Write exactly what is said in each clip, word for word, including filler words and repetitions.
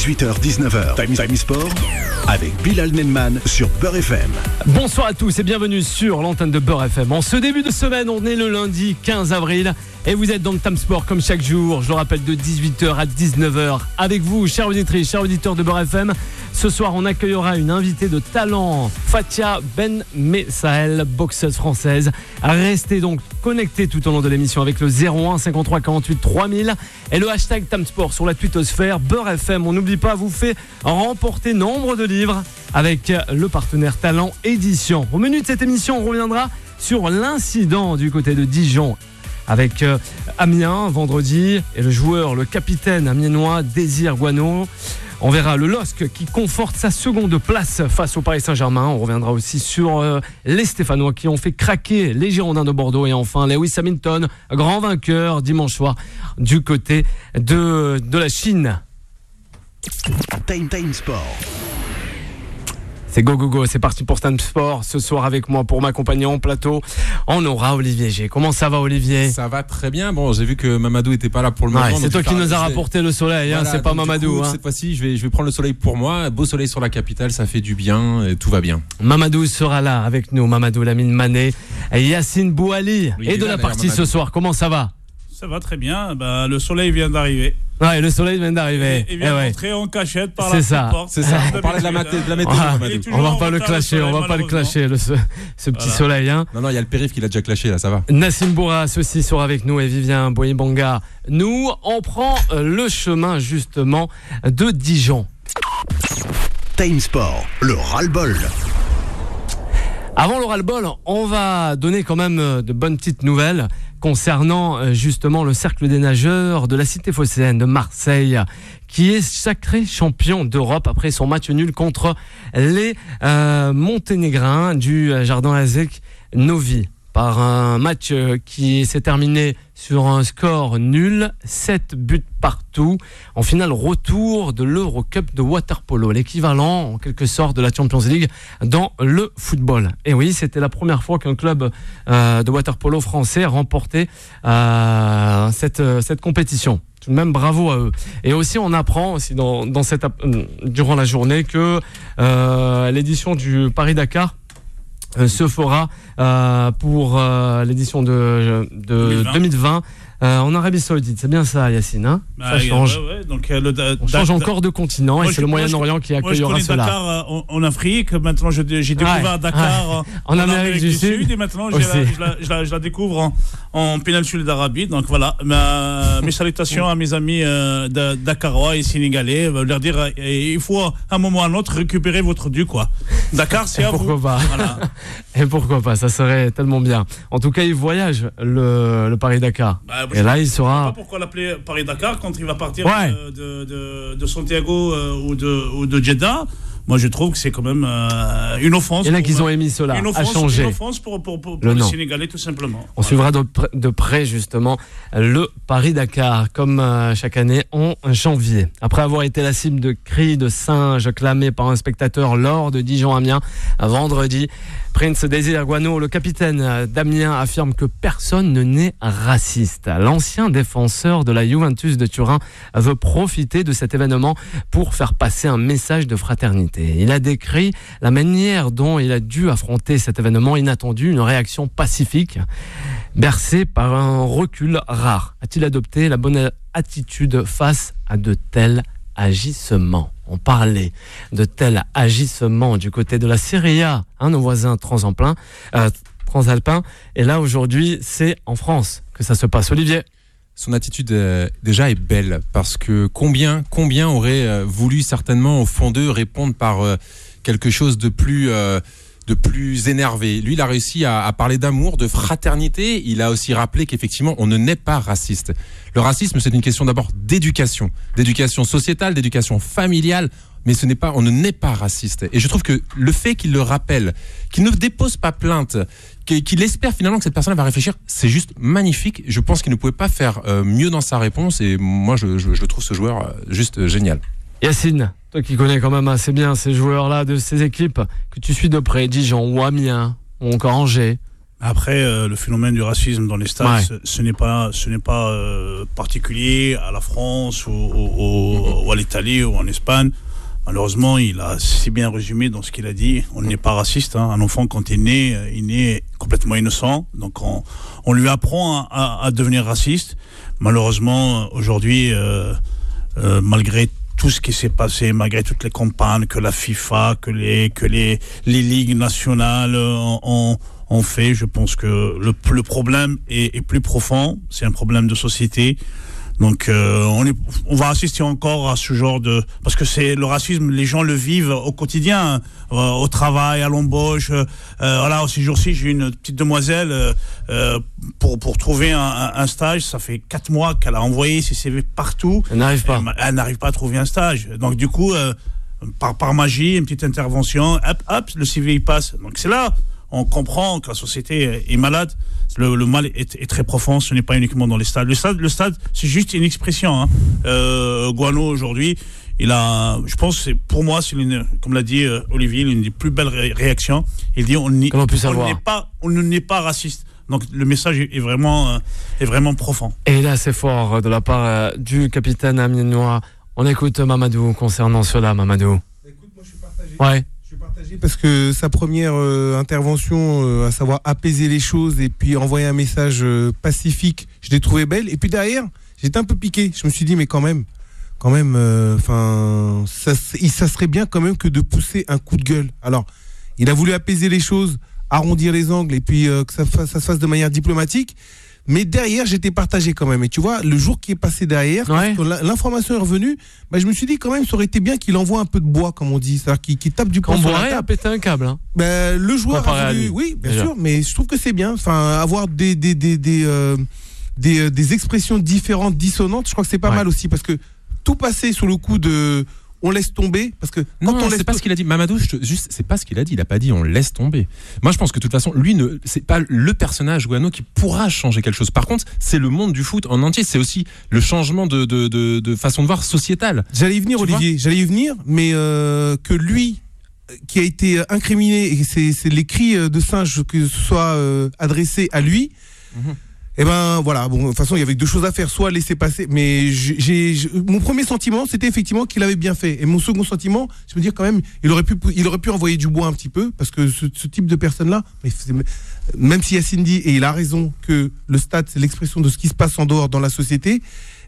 dix-huit heures dix-neuf heures, Time, Time Sport avec Bilal Nenman sur Beurre F M. Bonsoir à tous et bienvenue sur l'antenne de Beurre F M. En ce début de semaine, on est le lundi quinze avril et vous êtes dans le Time Sport comme chaque jour. Je le rappelle, de dix-huit heures à dix-neuf heures avec vous, chers auditrices, chers auditeurs de Beurre F M. Ce soir, on accueillera une invitée de talent, Fatia Ben Messael, boxeuse française. Restez donc connectés tout au long de l'émission avec le zéro un cinquante-trois quarante-huit trois mille et le hashtag Time Sport sur la twittosphère. Beurre F M, on n'oublie pas, vous fait remporter nombre de livres avec le partenaire Talent Édition. Au menu de cette émission, on reviendra sur l'incident du côté de Dijon avec euh, Amiens vendredi et le joueur, le capitaine amiénois Désir Guano. On verra le L O S C qui conforte sa seconde place face au Paris Saint-Germain. On reviendra aussi sur euh, les Stéphanois qui ont fait craquer les Girondins de Bordeaux. Et enfin, Lewis Hamilton, grand vainqueur dimanche soir du côté de, de la Chine. Time Time Sport. C'est go go go, c'est parti pour Time Sport. Ce soir avec moi pour m'accompagner en plateau, on aura Olivier G. Comment ça va, Olivier? Ça va très bien. Bon, j'ai vu que Mamadou était pas là pour le moment. Ouais, c'est toi qui nous as rapporté le soleil, voilà, hein, c'est pas Mamadou. Coup, hein. Cette fois-ci, je vais, je vais prendre le soleil pour moi. Beau soleil sur la capitale, ça fait du bien et tout va bien. Mamadou sera là avec nous. Mamadou Lamine Mané, Yacine Bouali Oui, et de là, la partie Mamadou. ce soir. Comment ça va? Ça va très bien. Bah, le soleil vient d'arriver. Ouais, le soleil vient d'arriver. Et, et vient Eh ouais. d'entrer en cachette par C'est la ça. petite porte. C'est ça. On parlait de la, maté- de la météo. Ah, Mamadou. toujours on va en pas le retard, le clasher, on va soleil, pas le clasher, le, ce, ce petit Voilà. soleil. Hein. Non, non, il y a le périph' qui l'a déjà clashé là, ça va. Nassim Bourras aussi sera avec nous et Vivien Boyibanga. Nous, on prend euh, le chemin justement de Dijon. Time Sport, le ras-le-bol. Avant le ras-le-bol, on va donner quand même euh, de bonnes petites nouvelles concernant euh, justement le cercle des nageurs de la cité phocéenne de Marseille, qui est sacré champion d'Europe après son match nul contre les euh, Monténégrins du euh, Jardin Azek Novi. Par un match euh, qui s'est terminé sur un score nul, sept buts partout, en finale retour de l'Eurocup de waterpolo, l'équivalent en quelque sorte de la Champions League dans le football. Et oui, c'était la première fois qu'un club euh, de waterpolo français remportait euh, cette, cette compétition. Tout de même, bravo à eux. Et aussi, on apprend aussi dans, dans cette, durant la journée que euh, l'édition du Paris-Dakar se fera euh, pour euh, l'édition de, de deux mille vingt, deux mille vingt euh, en Arabie Saoudite. C'est bien ça, Yacine, hein? Bah, Ça change. ouais, ouais. Donc, euh, le, da, On da, change da, encore de continent moi, et c'est je, le moi, Moyen-Orient qui moi, je accueillera connais cela. Dakar euh, en, en Afrique. Maintenant, je, j'ai découvert Ouais, Dakar ouais. euh, En Amérique du Sud Et maintenant, je aussi. la, je, la, je, la, je la découvre en, en péninsule d'Arabie. Donc voilà, Ma, mes salutations à mes amis euh, de, dakarois et sénégalais. Euh, leur dire, euh, il faut à un moment ou à un autre récupérer votre dû, quoi. Dakar, c'est Et à vous. pourquoi pas. Voilà. Et pourquoi pas, ça serait tellement bien. En tout cas, il voyage, le, le Paris-Dakar. Bah, Et là, il Je sais sera... pas pourquoi l'appeler Paris-Dakar quand il va partir Ouais. de, de, de, de Santiago euh, ou, de, ou de Jeddah. Moi, je trouve que c'est quand même euh, une offense. Il y en a pour, qui ont euh, émis cela, une à offense, changer. Une offense pour, pour, pour, pour Le les nom. Sénégalais, tout simplement. On Voilà. suivra de, pr- de près justement le Paris-Dakar comme euh, chaque année en janvier. Après avoir été la cible de cris de singes clamés par un spectateur lors de Dijon-Amiens vendredi, Prince Désir Guano, le capitaine d'Amiens, affirme que personne ne n'est raciste. L'ancien défenseur de la Juventus de Turin veut profiter de cet événement pour faire passer un message de fraternité. Il a décrit la manière dont il a dû affronter cet événement inattendu, une réaction pacifique, bercée par un recul rare. A-t-il adopté la bonne attitude face à de tels agissements? On parlait de tels agissements du côté de la Serie A, hein, nos voisins transalpins, euh, transalpins. Et là, aujourd'hui, c'est en France que ça se passe. Olivier? Son attitude euh, déjà est belle parce que combien, combien auraient euh, voulu certainement au fond d'eux répondre par euh, quelque chose de plus, euh, de plus énervé. Lui, il a réussi à, à parler d'amour, de fraternité. Il a aussi rappelé qu'effectivement, on ne naît pas raciste. Le racisme, c'est une question d'abord d'éducation, d'éducation sociétale, d'éducation familiale. Mais ce n'est pas, on ne naît pas raciste. Et je trouve que le fait qu'il le rappelle, qu'il ne dépose pas plainte, qu'il espère finalement que cette personne va réfléchir, c'est juste magnifique. Je pense qu'il ne pouvait pas faire euh, mieux dans sa réponse. Et moi, je, je, je trouve ce joueur euh, juste euh, génial. Yacine, toi qui connais quand même assez bien ces joueurs-là de ces équipes que tu suis de près, Dijon ou Amiens ou encore Angers, Après, euh, le phénomène du racisme dans les stades, Ouais. ce, ce n'est pas, ce n'est pas euh, particulier à la France ou, ou- ou- ou à l'Italie ou en Espagne. Malheureusement, il a si bien résumé dans ce qu'il a dit. On n'est pas raciste. Hein. Un enfant, quand il est né, euh, il est complètement innocent. Donc, on, on lui apprend à, à- à devenir raciste. Malheureusement, aujourd'hui, euh, euh, malgré tout ce qui s'est passé, malgré toutes les campagnes que la FIFA, que les, que les, les ligues nationales ont, ont, ont fait, je pense que le, le problème est, est plus profond. C'est un problème de société. Donc, euh, on, est, on va assister encore à ce genre de... Parce que c'est le racisme, les gens le vivent au quotidien, euh, au travail, à l'embauche. Euh, voilà, ces jours-ci, j'ai une petite demoiselle euh, euh, pour, pour trouver un, un, un stage. Ça fait quatre mois qu'elle a envoyé ses C V partout. Elle n'arrive pas. Elle, elle n'arrive pas à trouver un stage. Donc, du coup, euh, par, par magie, une petite intervention, hop, hop, le C V, il passe. Donc, c'est là, on comprend que la société est malade. Le, le mal est, est très profond, ce n'est pas uniquement dans les stades. Le stade, le stade c'est juste une expression. Hein. Euh, Guano, aujourd'hui, il a, je pense, c'est, pour moi, c'est une, comme l'a dit euh, Olivier, l'une des plus belles ré- réactions. Il dit on n'est Comment on peut savoir pas, on ne n'est pas raciste. Donc le message est, est vraiment, euh, est vraiment profond. Et là, c'est fort de la part euh, du capitaine amiénois. On écoute Mamadou concernant cela, Mamadou. Écoute, moi je suis partagé. Ouais. Je suis partagé parce que sa première euh, intervention, euh, à savoir apaiser les choses et puis envoyer un message euh, pacifique, je l'ai trouvé belle. Et puis derrière, j'étais un peu piqué. Je me suis dit, mais quand même, quand même, enfin, euh, ça, ça serait bien quand même que de pousser un coup de gueule. Alors, il a voulu apaiser les choses, arrondir les angles et puis euh, que ça, fasse, ça se fasse de manière diplomatique. Mais derrière, j'étais partagé quand même. Et tu vois, le jour qui est passé derrière, Ouais. quand l'information est revenue, bah, je me suis dit quand même, ça aurait été bien qu'il envoie un peu de bois, comme on dit. C'est-à-dire qu'il, qu'il tape du poing Quand sur la Boiré a table. pété un câble. Hein. Ben, le joueur Comparé a à voulu, lui, oui, bien déjà. sûr, mais je trouve que c'est bien. Enfin, avoir des des des des euh, des, euh, des expressions différentes, dissonantes, je crois que c'est pas Ouais. mal aussi parce que tout passer sous le coup de on laisse tomber parce que quand Non, on laisse c'est pas ce qu'il a dit. Mamadou, je te- juste, c'est pas ce qu'il a dit. Il a pas dit on laisse tomber. Moi, je pense que de toute façon, lui, ne, c'est pas le personnage Guano qui pourra changer quelque chose. Par contre, c'est le monde du foot en entier. C'est aussi le changement de, de, de, de façon de voir sociétale. J'allais y venir, Tu Olivier, j'allais y venir, mais euh, que lui euh, qui a été incriminé et c'est c'est les cris de singe que ce soit euh, adressé à lui. Mhm. Eh ben voilà, bon, de toute façon il y avait deux choses à faire, soit laisser passer, mais j'ai, j'ai- mon premier sentiment c'était effectivement qu'il avait bien fait, et mon second sentiment, je me dis quand même, il aurait pu, il aurait pu envoyer du bois un petit peu, parce que ce, ce type de personne-là, mais c'est- même si Yacine dit, et il a raison, que le stade c'est l'expression de ce qui se passe en dehors dans la société,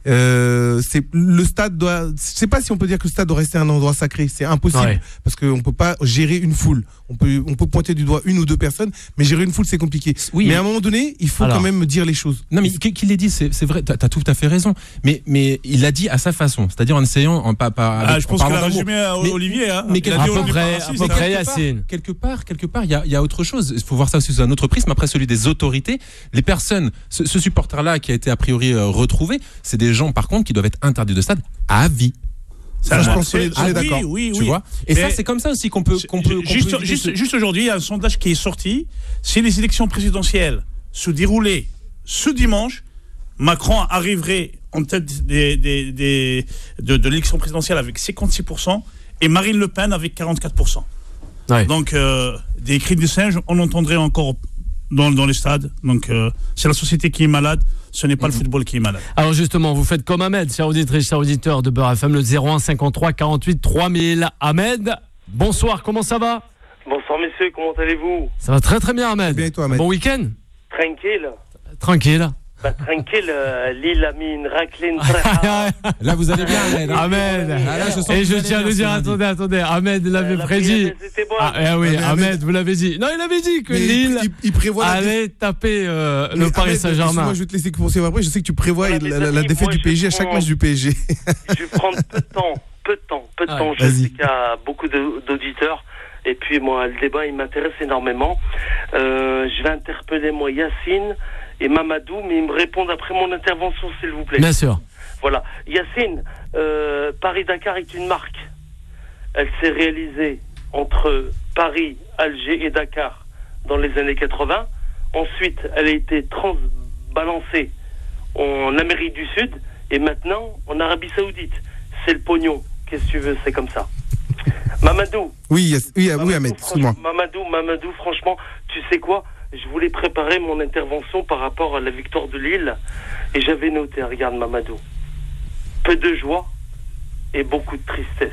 euh, c'est le stade doit, je sais pas si on peut dire que le stade doit rester un endroit sacré, c'est impossible, Ouais. parce qu'on peut pas gérer une foule, on peut, on peut pointer du doigt une ou deux personnes, mais gérer une foule c'est compliqué. Oui, mais mais- à un moment donné, il faut Alors. quand même dire les choses. Non, mais qu'il qu'il l'ait dit, c'est c'est vrai, t'as as tout à fait raison. Mais, mais il l'a dit à sa façon, c'est-à-dire en essayant, en, pas, pas, Ah, avec- je en pense qu'il parlant a d'amour. résumé à Mais- Olivier. Hein. mais Il a à dit, peu on n'est pas près- à raciste, peu hein. près. quelque part, Yacine. quelque part, quelque part, il y a, il y a autre chose. Il faut voir ça aussi sous un autre prisme. Après celui des autorités, les personnes, ce, ce supporter-là qui a été a priori euh, retrouvé, c'est des gens par contre qui doivent être interdits de stade à vie. Ça, je pense qu'on est- C'est- on est oui, d'accord. Oui, Tu oui. vois. Et Mais- ça, c'est comme ça aussi qu'on peut, qu'on peut, qu'on juste, peut éviter juste, ce- juste, aujourd'hui, il y a un sondage qui est sorti. Si les élections présidentielles se déroulaient ce dimanche, Macron arriverait en tête des, des, des, de, de l'élection présidentielle avec cinquante-six pour cent et Marine Le Pen avec quarante-quatre pour cent. Ouais. Donc, euh, des cris de singe, on entendrait encore dans, dans les stades. Donc, euh, c'est la société qui est malade, ce n'est pas le football qui est malade. Alors justement, vous faites comme Ahmed, chers auditrices, chers auditeurs de Beurre F M, le zéro un cinquante-trois quarante-huit trois mille. Ahmed, bonsoir, comment ça va? Bonsoir messieurs, comment allez-vous? Ça va très très bien, Ahmed. Bien et toi, Ahmed? Bon week-end? Tranquille? Tranquille. Bah tranquille, euh, Lille a mis une raclée très hard. Là, vous allez bien, Ahmed. hein. Ahmed. Ah, là, je sens Et que je vous allez tiens à bien le ce dire, lundi. attendez, attendez, Ahmed l'avait Euh, la prédit. prière, c'était bon. Ah, eh oui, Ouais, mais Ahmed, Ahmed- vous l'avez dit. Non, il avait dit que Mais il- Lille il, il prévoit la défaite. allait taper euh, le Mais Paris Ahmed, Saint-Germain. Moi, je vais te laisser poursuivre après. Je sais que tu prévois Voilà, la, mes la- la amis, défaite moi, du je P S G à chaque prends- match du P S G. Je vais prendre peu de temps, peu de temps, peu de Ouais, temps. Je vas-y. sais qu'il y a beaucoup de- d'auditeurs. Et puis moi, le débat, il m'intéresse énormément. Euh, je vais interpeller moi Yacine et Mamadou, mais ils me répondent après mon intervention, s'il vous plaît. Bien sûr. Voilà. Yacine, euh, Paris-Dakar est une marque. Elle s'est réalisée entre Paris, Alger et Dakar dans les années quatre-vingts. Ensuite, elle a été transbalancée en Amérique du Sud et maintenant en Arabie Saoudite. C'est le pognon. Qu'est-ce que tu veux, c'est comme ça. Mamadou. Oui, yes, oui, oui, Mamadou, Ahmed, franchement, excuse-moi. Mamadou, Mamadou, franchement, tu sais quoi? je voulais préparer mon intervention par rapport à la victoire de Lille et j'avais noté, regarde Mamadou, peu de joie et beaucoup de tristesse.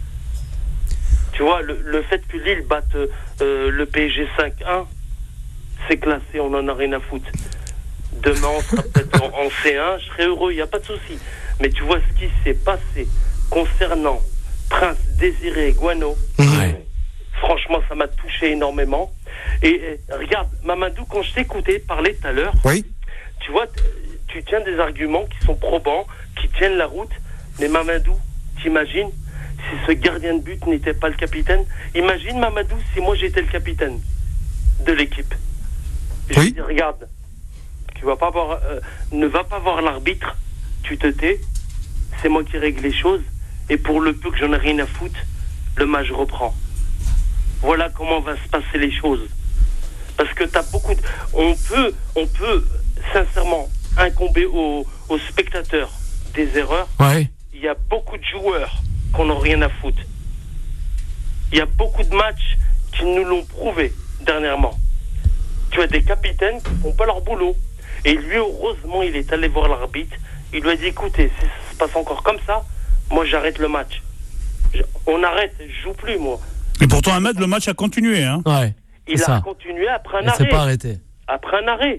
Tu vois, le, le fait que Lille batte euh, le P S G cinq un, c'est classé, on en a rien à foutre. Demain, on sera peut-être en, en C un, je serai heureux, il n'y a pas de souci. Mais tu vois ce qui s'est passé concernant Prince Désiré Guano, ouais. Franchement, ça m'a touché énormément. Et, et regarde, Mamadou, quand je t'écoutais parler tout à l'heure, oui. Tu vois, tu tiens des arguments qui sont probants, qui tiennent la route. Mais Mamadou, t'imagines si ce gardien de but n'était pas le capitaine? Imagine, Mamadou, si moi j'étais le capitaine de l'équipe. Je oui. dis, regarde, tu vas pas voir, euh, ne va pas voir l'arbitre, tu te tais, c'est moi qui règle les choses, et pour le peu que j'en ai rien à foutre, le match reprend. Voilà comment va se passer les choses. Parce que t'as beaucoup de... On peut, on peut sincèrement incomber aux, aux spectateurs des erreurs. Ouais. Il y a beaucoup de joueurs qu'on n'a rien à foutre. Il y a beaucoup de matchs qui nous l'ont prouvé dernièrement. Tu as des capitaines qui ne font pas leur boulot. Et lui, heureusement, il est allé voir l'arbitre. Il lui a dit, écoutez, si ça se passe encore comme ça, moi j'arrête le match. Je, on arrête, je joue plus, moi. Et pourtant, Ahmed, le match a continué. Hein. Ouais. Il a ça. continué après un Il arrêt. s'est pas arrêté. Après un arrêt.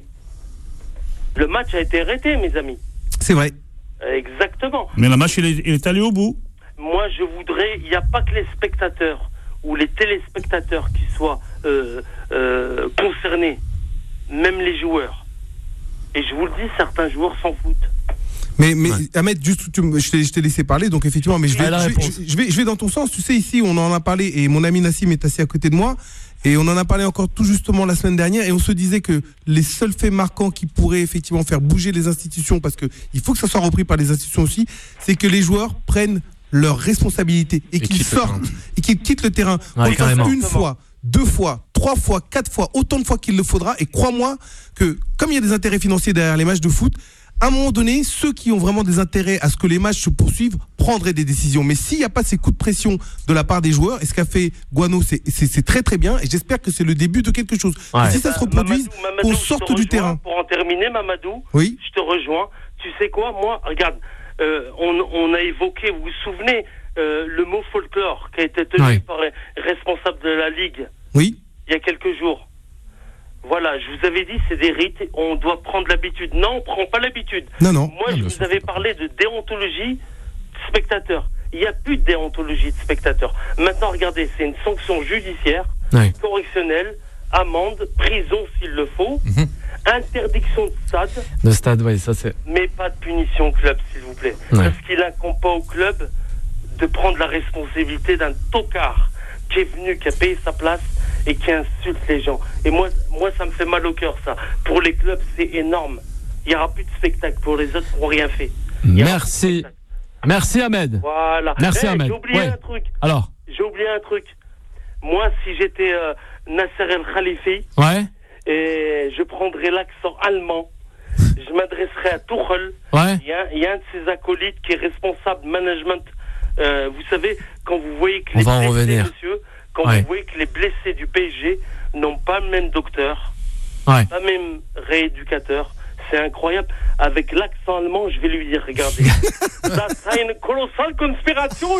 Le match a été arrêté, mes amis. C'est vrai. Exactement. Mais le match, il est, il est allé au bout. Moi, je voudrais... Il n'y a pas que les spectateurs ou les téléspectateurs qui soient euh, euh, concernés. Même les joueurs. Et je vous le dis, certains joueurs s'en foutent. Mais, mais Ouais. Ahmed, juste, tu me- je t'ai je t'ai laissé parler, donc effectivement, mais je vais, Ah, la je, vais, réponse. je, je vais, je vais dans ton sens. Tu sais, ici, on en a parlé, et mon ami Nassim est assis à côté de moi, et on en a parlé encore tout justement la semaine dernière, et on se disait que les seuls faits marquants qui pourraient effectivement faire bouger les institutions, parce que il faut que ça soit repris par les institutions aussi, c'est que les joueurs prennent leurs responsabilités et, Et qu'ils quittent le sortent terrain. et qu'ils quittent le terrain. Qu'on Ouais, le fasse carrément. une fois, deux fois, trois fois, quatre fois, autant de fois qu'il le faudra. Et crois-moi que comme il y a des intérêts financiers derrière les matchs de foot, à un moment donné, ceux qui ont vraiment des intérêts à ce que les matchs se poursuivent prendraient des décisions. Mais s'il n'y a pas ces coups de pression de la part des joueurs, et ce qu'a fait Guano, c'est, c'est, c'est très très bien, et j'espère que c'est le début de quelque chose. Ouais. Et si ça se reproduise, Mamadou, Mamadou, qu'on je te sorte du rejoins. terrain. Pour en terminer, Mamadou, Oui. je te rejoins. Tu sais quoi, moi, regarde, euh, on, on a évoqué, vous vous souvenez, euh, le mot folklore qui a été tenu Ouais. par un responsable de la Ligue Oui. il y a quelques jours. Voilà, je vous avais dit, c'est des rites, on doit prendre l'habitude. Non, on ne prend pas l'habitude. Non, non. Moi, Non, je bien vous sûr, avais c'est pas parlé de déontologie de spectateur. Il n'y a plus de déontologie de spectateur. Maintenant, regardez, c'est une sanction judiciaire, Ouais. correctionnelle, amende, prison s'il le faut, Mhm. interdiction de stade, Le stade, oui, ça c'est. mais pas de punition au club, s'il vous plaît. Ouais. Parce qu'il incombe pas au club de prendre la responsabilité d'un tocard qui est venu, qui a payé sa place et qui insulte les gens. Et moi, moi ça me fait mal au cœur, ça. Pour les clubs, c'est énorme. Il n'y aura plus de spectacle. Pour les autres, qui n'ont rien fait. Il y aura plus de Merci. spectacle. Merci Ahmed. Voilà. Merci, Eh, Ahmed. J'ai oublié Ouais. un truc. Alors, J'ai oublié un truc. Moi, si j'étais euh, Nasser El Khalifi, ouais, et je prendrais l'accent allemand, je m'adresserais à Tuchel. ouais, Il y, a, il y a un de ses acolytes qui est responsable management. Euh, vous savez, quand vous voyez que On les va en blessés, revenir. monsieur, quand Ouais. vous voyez que les blessés du P S G n'ont pas le même docteur, ouais. pas le même rééducateur, c'est incroyable. Avec l'accent allemand, je vais lui dire, regardez, das ist eine colossale Konspiration.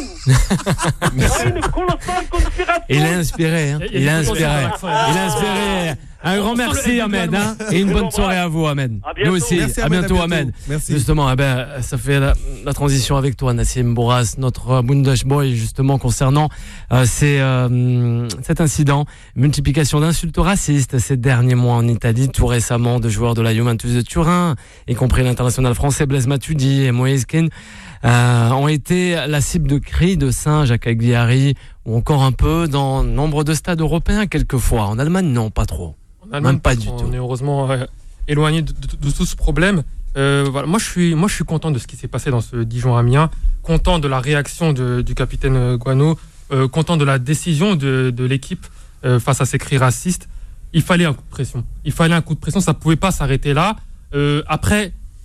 Das ist eine colossale Konspiration. Il est inspiré, hein. Il y a- il y Il a est du potentiel inspiré. dans l'accent, Il est hein. inspiré. Un grand On sent le merci N Ahmed, hein, deux et une Je bonne vous soirée à vous Ahmed. À bientôt. Nous aussi, Merci, à Ahmed, bientôt Ahmed. Merci. Justement, eh ben, ça fait la, la transition avec toi Nassim Bourras, notre Bundesboy, justement concernant euh, ces, euh, cet incident, multiplication d'insultes racistes ces derniers mois en Italie, tout récemment de joueurs de la Juventus de Turin, y compris l'international français Blaise Matuidi et Moïse Kean, euh, ont été la cible de cris de singes à Cagliari ou encore un peu dans nombre de stades européens quelquefois. En Allemagne, non, pas trop. En Allemagne, Même pas parce du qu'on tout. est heureusement euh, éloigné de, de- de tout ce problème. Euh, voilà. Moi, je suis, moi, je suis content de ce qui s'est passé dans ce Dijon-Amiens, content de la réaction de- du capitaine euh, Guano, euh, content de la décision de, de l'équipe euh, face à ces cris racistes. Il fallait un coup de pression. Il fallait un coup de pression. Ça ne pouvait pas s'arrêter là. Euh, après,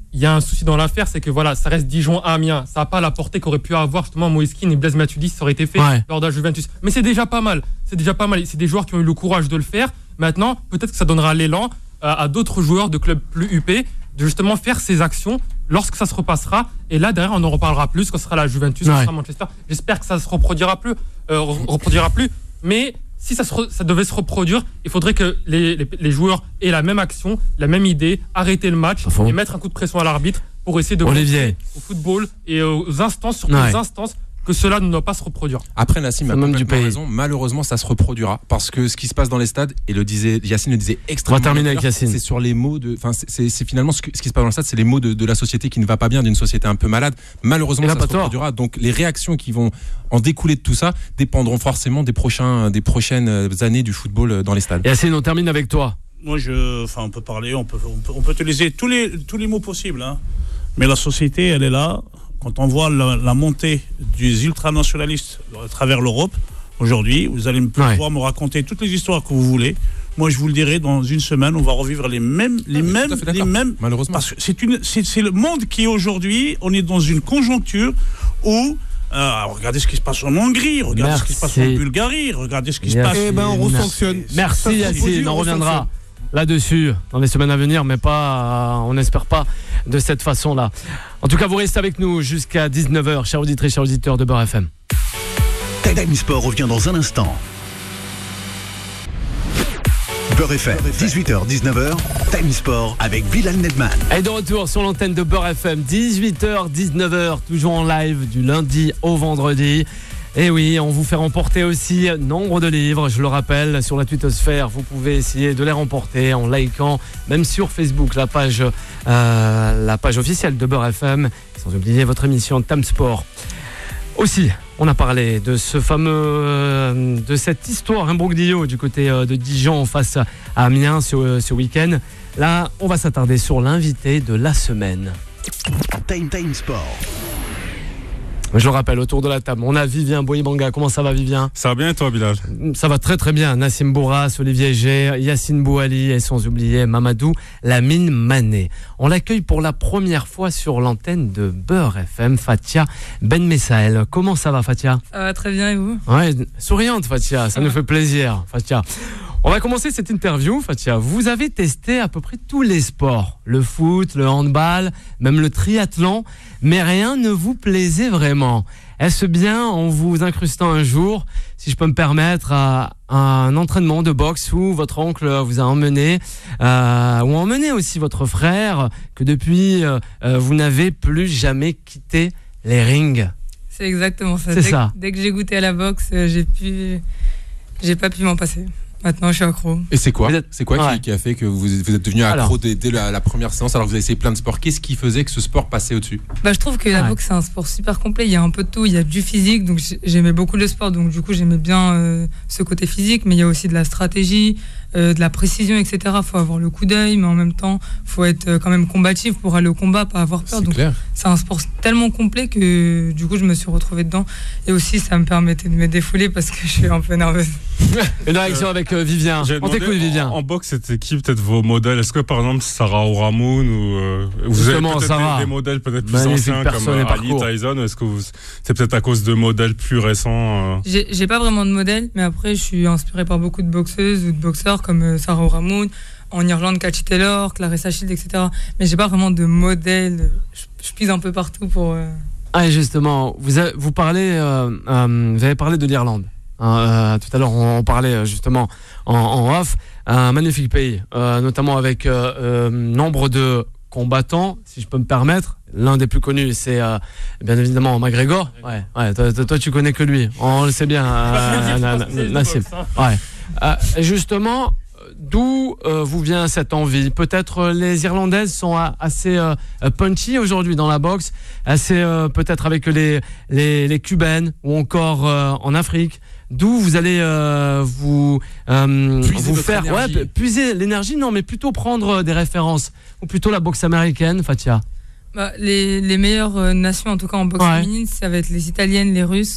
il y a un souci dans l'affaire, c'est que voilà, ça reste Dijon-Amiens. Ça n'a pas la portée qu'aurait pu avoir justement Moïse Kean et Blaise Matuidi si ça aurait été fait Ouais. lors de la Juventus. Mais c'est déjà pas mal. C'est déjà pas mal. C'est des joueurs qui ont eu le courage de le faire. Maintenant, peut-être que ça donnera l'élan à, à d'autres joueurs de clubs plus huppés de justement faire ces actions lorsque ça se repassera. Et là, derrière, on en reparlera plus quand ce sera la Juventus, quand Ouais. ce sera Manchester. J'espère que ça se reproduira plus. Euh, reproduira plus. Mais si ça, se re, ça devait se reproduire, il faudrait que les, les, les joueurs aient la même action, la même idée, arrêter le match et mettre un coup de pression à l'arbitre pour essayer de Olivier. montrer au football et aux instances, surtout Ouais. aux instances, que cela ne doit pas se reproduire. Après, Nassim a C'est même du complètement pays. raison. Malheureusement, ça se reproduira parce que ce qui se passe dans les stades, et le disait, Yacine le disait extrêmement On va terminer bien avec clair, Yacine. c'est sur les mots de, enfin, c'est, c'est, c'est finalement ce, que- ce qui se passe dans le stade, c'est les mots de, de la société qui ne va pas bien, d'une société un peu malade. Malheureusement, Il a ça pas se tort. reproduira. Donc, les réactions qui vont en découler de tout ça dépendront forcément des prochains, des prochaines années du football dans les stades. Yacine, on termine avec toi. Moi, je, enfin, on peut parler, on peut, on peut, on peut utiliser tous les, tous les mots possibles, hein. Mais la société, elle est là. Quand on voit la, la montée des ultranationalistes à travers l'Europe, aujourd'hui, vous allez me pouvoir Ouais. me raconter toutes les histoires que vous voulez. Moi, je vous le dirai, dans une semaine, on va revivre les mêmes, les Ah, mais mêmes, tout à fait les d'accord. mêmes. Malheureusement. Parce que c'est une, c'est, c'est le monde qui aujourd'hui, on est dans une conjoncture où, euh, regardez ce qui se passe en Hongrie, regardez Merci. ce qui se passe en Bulgarie, regardez ce qui se Yacine. passe. Eh ben, on resanctionne. Merci Ça se Yacine, reproduit, on on reviendra sanctionne. là-dessus dans les semaines à venir, mais pas, euh, on n'espère pas de cette façon-là. En tout cas, vous restez avec nous jusqu'à dix-neuf heures, chers auditrices, chers auditeurs de Beurre F M. Time Sport revient dans un instant. Beurre F M, dix-huit heures dix-neuf heures, Time Sport avec Bilal Nedman. Et de retour sur l'antenne de Beurre F M, dix-huit heures dix-neuf heures, toujours en live du lundi au vendredi. Et oui, on vous fait remporter aussi nombre de livres, je le rappelle, sur la twittosphère. Vous pouvez essayer de les remporter en likant, même sur Facebook, la page, euh, la page officielle de Beurre F M, sans oublier votre émission Time Sport. Aussi, on a parlé de ce fameux, euh, de cette histoire imbroglio du côté euh, de Dijon face à Amiens ce, ce week-end. Là, on va s'attarder sur l'invité de la semaine. Time Time Sport. Je le rappelle, autour de la table, on a Vivien Boyibanga. Comment ça va, Vivien? Ça va bien, toi, Bilal? Ça va très très bien. Nassim Bourras, Olivier G, Yacine Bouali et sans oublier Mamadou Lamine Mané. On l'accueille pour la première fois sur l'antenne de Beurre F M, Fatia Ben Messaël. Comment ça va, Fatia? Ça va très bien, et vous? Ouais, souriante, Fatia, ça nous fait plaisir, Fatia. On va commencer cette interview, Fatia. Vous avez testé à peu près tous les sports, le foot, le handball, même le triathlon, mais rien ne vous plaisait vraiment. Est-ce bien en vous incrustant un jour, si je peux me permettre, à un entraînement de boxe où votre oncle vous a emmené, euh, ou emmené aussi votre frère, que depuis euh, vous n'avez plus jamais quitté les rings? C'est exactement ça. C'est dès, ça. Dès que j'ai goûté à la boxe, euh, j'ai pu, j'ai pas pu m'en passer. Maintenant, je suis accro. Et c'est quoi Vous êtes- C'est quoi Ouais. qui, qui a fait que vous, vous êtes devenu accro Alors. dès, dès la, la première séance alors que vous avez essayé plein de sports? Qu'est-ce qui faisait que ce sport passait au-dessus? Bah, je trouve que la Ouais. boxe, c'est un sport super complet. Il y a un peu de tout. Il y a du physique, donc j'ai- j'aimais beaucoup le sport. Donc, du coup, j'aimais bien euh, ce côté physique. Mais il y a aussi de la stratégie, euh, de la précision, et cetera. Faut avoir le coup d'œil, mais en même temps, faut être euh, quand même combatif pour aller au combat, pas avoir peur. C'est Donc, clair. c'est un sport tellement complet que du coup, je me suis retrouvée dedans. Et aussi, ça me permettait de me défouler parce que je suis un peu nerveuse. Une réaction avec euh, Vivien. J'ai On demandé, t'écoute, Vivien. En, en boxe, c'était qui peut-être vos modèles? Est-ce que par exemple Sarah Ouramoun ou euh, vous avez Justement, peut-être Sarah. des, des modèles peut-être plus Magnifique anciens personne comme et euh, Ali parcours. Tyson? Ou est-ce que vous, c'est peut-être à cause de modèles plus récents? euh J'ai j'ai pas vraiment de modèle, mais après, je suis inspirée par beaucoup de boxeuses ou de boxeurs comme euh, Sarah Ouramoun, en Irlande, Cathy Taylor, Clarissa Shields, et cetera. Mais j'ai pas vraiment de modèle. Je, je pise un peu partout pour. euh, Ah, et justement, vous, avez, vous, parlez, euh, euh, vous avez parlé de l'Irlande. Euh, tout à l'heure, on, on parlait euh, justement en, en off. Un magnifique pays, euh, notamment avec euh, euh, nombre de combattants, si je peux me permettre. L'un des plus connus, c'est euh, bien évidemment McGregor. Ouais, ouais, toi, toi, toi, tu connais que lui. On le sait bien, euh, Na- Na- Nassim. Ouais. Euh, justement, d'où euh, vous vient cette envie? Peut-être euh, les Irlandaises sont a- assez euh, punchy aujourd'hui dans la boxe, assez euh, peut-être avec les, les, les Cubaines ou encore euh, en Afrique. D'où vous allez euh, vous, euh, Puiser vous votre faire énergie. ouais, puiser l'énergie, non, mais plutôt prendre des références, ou plutôt la boxe américaine, Fatia. bah, les, les meilleures euh, nations, en tout cas en boxe Ouais. féminine, ça va être les Italiennes, les Russes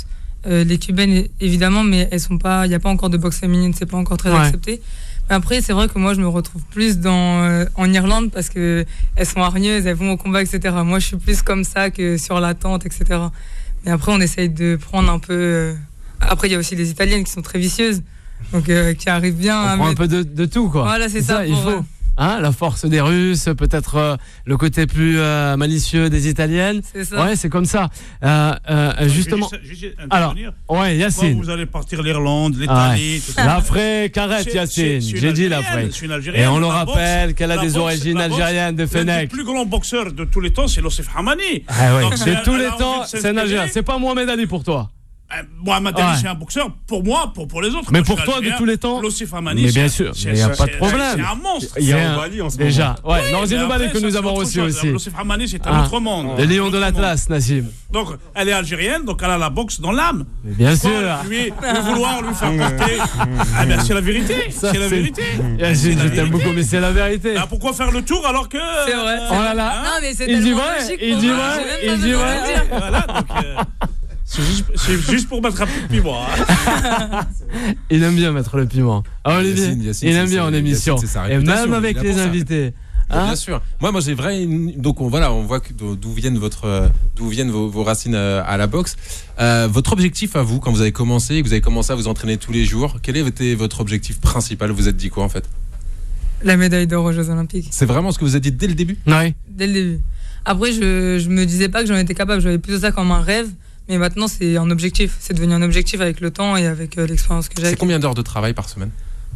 Euh, les cubaines, évidemment, mais elles sont pas. Il n'y a pas encore de boxe féminine, c'est pas encore très Ouais. accepté. Mais après, c'est vrai que moi, je me retrouve plus dans, euh, en Irlande parce que elles sont hargneuses, elles vont au combat, et cetera. Moi, je suis plus comme ça que sur la tente, et cetera. Mais après, on essaye de prendre un peu. Euh... Après, il y a aussi les Italiennes qui sont très vicieuses, donc euh, qui arrivent bien On à prend un mettre- peu de, de tout, quoi. Voilà, c'est ça, il pour, faut. euh, Hein, la force des Russes, peut-être euh, le côté plus euh, malicieux des Italiennes. C'est ça. Ouais, c'est comme ça. Euh, euh, justement. Je vais juste- juste Alors, intervenir. ouais, Quand Yacine. vous allez partir l'Irlande, Ah l'Italie, ouais. tout ça. L'Afrique, arrête C'est- Yacine. c'est- c'est une J'ai dit Algérienne, l'Afrique. c'est une Algérienne. Et on le La boxe- rappelle qu'elle a la des boxe- origines la boxe, algériennes de l'un des Fennec. plus grands boxeurs de tous les temps, c'est Losif Hamani. Ah ouais, Donc, de c'est- tous elle les a envie temps, de c'est un s'inspirer. Algérien. C'est pas Mohamed Ali pour toi. Euh, Mohamed Ali, Ouais. c'est un boxeur pour moi, pour, pour les autres. Mais Moi, je pour suis toi, de algérien. tous les temps. Losif Hamani, Mais bien c'est- sûr, c'est- mais il n'y a c'est- pas de c'est- problème. C'est un monstre. Il y a C'est un- Ombali en ce Déjà, moment. ouais, Oui, non, mais c'est après, Ombali que ça, nous c'est avons autre reçu chose. aussi. Losif Hamani, c'est un Ah. autre monde. Les Lions Un de autre l'Atlas, Nassim. monde. Donc, elle est algérienne, donc elle a la boxe dans l'âme. Mais bien Faut sûr. Lui, lui vouloir lui faire porter. Ah ben, c'est la vérité. Ça, C'est la c'est- vérité. Yacine, C'est je la t'aime beaucoup, mais c'est la vérité. Ah, pourquoi faire le tour alors que. C'est vrai. euh, Oh là là. hein Non, mais c'est Il dit tellement vrai, logique il pour dit moi, vrai, j'ai même il pas dit besoin vrai. de le dire. Voilà, donc. euh, C'est juste, c'est juste pour mettre un peu de piment. hein. Il aime bien mettre le piment. Ah, Olivier, Yacine, Yacine, il aime c'est- bien en c'est- émission. Yacine, c'est sa Et réputation, même avec il est là les pour ça. invités. Bien Hein sûr. Moi, moi, j'ai vrai. Donc, on, voilà, on voit que- d'où d'où viennent votre, euh, d'où viennent vos, vos racines euh, à la boxe. Euh, votre objectif à vous, quand vous avez commencé, et que vous avez commencé à vous entraîner tous les jours, quel était votre objectif principal? Vous vous êtes dit quoi en fait? La médaille d'or aux Jeux Olympiques. C'est vraiment ce que vous avez dit dès le début? Ouais. Dès le début. Après, je, je me disais pas que j'en étais capable, je voyais plutôt ça comme un rêve, mais maintenant c'est un objectif. C'est devenu un objectif avec le temps et avec euh, l'expérience que j'ai. C'est combien d'heures de travail par semaine?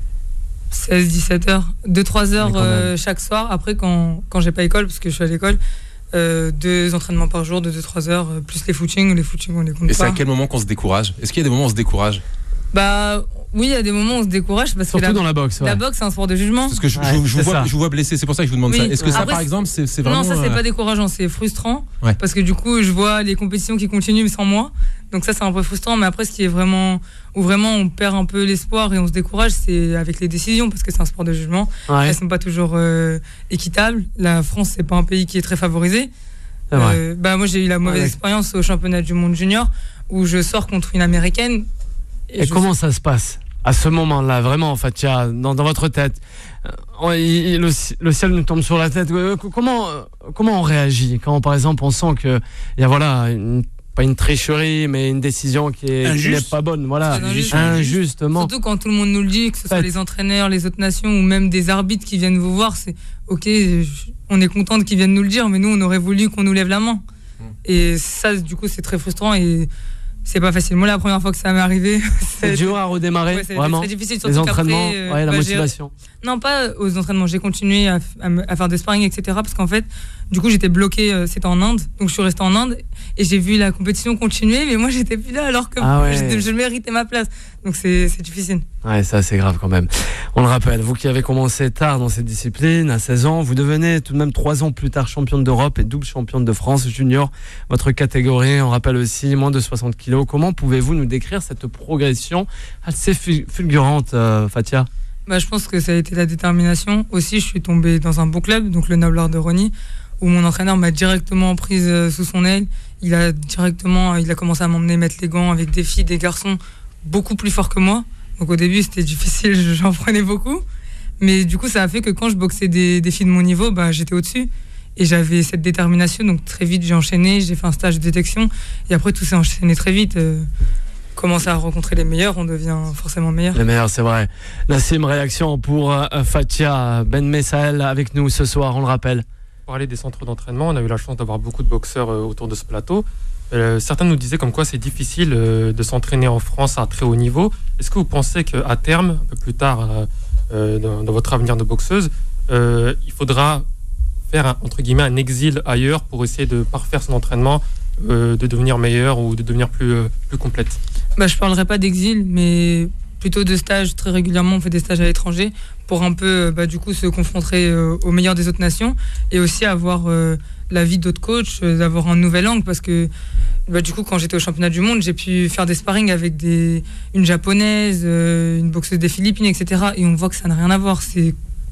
seize dix-sept heures. deux trois heures Mais quand même. euh, chaque soir. Après, quand, quand j'ai pas école, parce que je suis à l'école, euh, deux entraînements par jour de deux trois heures, euh, plus les footings. Les footings, on les compte Et c'est pas. à quel moment qu'on se décourage? Est-ce qu'il y a des moments où on se décourage? Bah oui, il y a des moments où on se décourage parce Surtout que la, dans la boxe. Ouais. la boxe, c'est un sport de jugement. Parce que je, Ouais, je- je vous c'est vois, ça. je vous vois blessé, c'est pour ça que je vous demande Oui. ça. Est-ce que ça, Après, par exemple, c'est c'est vraiment. Non, ça c'est euh, pas décourageant, c'est frustrant. Ouais. Parce que du coup, je vois les compétitions qui continuent mais sans moi. Donc ça, c'est un peu frustrant. Mais après, ce qui est vraiment. Où vraiment on perd un peu l'espoir et on se décourage, c'est avec les décisions, parce que c'est un sport de jugement. Ouais, Elles sont pas toujours euh, équitables. La France, c'est pas un pays qui est très favorisé. c'est vrai. Euh, bah, moi, j'ai eu la mauvaise Ouais. expérience au championnat du monde junior où je sors contre une américaine. Et je- comment ça se passe à ce moment-là, vraiment, Fatia, dans, dans votre tête? Euh, il- il- le, ci- le ciel nous tombe sur la tête. Euh, Comment, euh, comment on réagit quand, par exemple, on sent que il y a voilà, une, pas une tricherie, mais une décision qui est- qui Injuste. n'est pas bonne, voilà, C'est injuste. injustement. Surtout quand tout le monde nous le dit, que ce soit Faites. les entraîneurs, les autres nations ou même des arbitres qui viennent vous voir, c'est ok, je- on est contente qu'ils viennent nous le dire, mais nous on aurait voulu qu'on nous lève la main. Et ça, du coup, c'est très frustrant et c'est pas facile. Moi, la première fois que ça m'est arrivé, C'est dur à redémarrer, ouais, ça a été vraiment. très difficile. Les Surtout entraînements, qu'après, euh, ouais, la bah, j'ai- motivation. Non, pas aux entraînements. J'ai continué à, f- à me- à faire des sparring, et cetera. Parce qu'en fait, du coup, j'étais bloquée. euh, C'était en Inde, donc je suis restée en Inde et j'ai vu la compétition continuer, mais moi, j'étais plus là alors que Ah ouais. je, je méritais ma place. Donc c'est c'est difficile. Ouais, ça c'est grave quand même. On le rappelle, vous qui avez commencé tard dans cette discipline, à seize ans, vous devenez tout de même trois ans plus tard championne d'Europe et double championne de France junior, votre catégorie. On rappelle aussi moins de soixante kilos. Comment pouvez-vous nous décrire cette progression assez fu- fulgurante, euh, Fatia? Bah, je pense que ça a été la détermination. Aussi, je suis tombée dans un beau club, donc le Noble Art de Rony, où mon entraîneur m'a directement prise euh, sous son aile. Il a directement, il a commencé à m'emmener mettre les gants avec des filles, des garçons beaucoup plus forts que moi. Donc au début, c'était difficile, j'en prenais beaucoup. Mais du coup, ça a fait que quand je boxais des, des filles de mon niveau, bah, j'étais au-dessus. Et j'avais cette détermination, donc très vite, j'ai enchaîné, j'ai fait un stage de détection. Et après, tout s'est enchaîné très vite. Euh, commencer à rencontrer les meilleurs, on devient forcément meilleur. Les meilleurs, c'est vrai. Nassim, réaction pour euh, Fatia Ben Messael avec nous ce soir, on le rappelle. Pour parler des centres d'entraînement, on a eu la chance d'avoir beaucoup de boxeurs euh, autour de ce plateau. Euh, certains nous disaient comme quoi c'est difficile euh, de s'entraîner en France à très haut niveau. Est-ce que vous pensez qu'à terme, un peu plus tard euh, euh, dans, dans votre avenir de boxeuse, euh, il faudra faire un, entre guillemets un exil ailleurs pour essayer de parfaire son entraînement, euh, de devenir meilleur ou de devenir plus, euh, plus complète? Bah, je parlerai pas d'exil, mais plutôt de stages. Très régulièrement, on fait des stages à l'étranger pour un peu, bah, du coup, se confronter euh, aux meilleurs des autres nations et aussi avoir euh, l'avis d'autres coachs, euh, d'avoir un nouvel angle parce que, bah, du coup, quand j'étais au championnat du monde, j'ai pu faire des sparring avec des, une japonaise, euh, une boxeuse des Philippines, et cetera. Et on voit que ça n'a rien à voir. C'est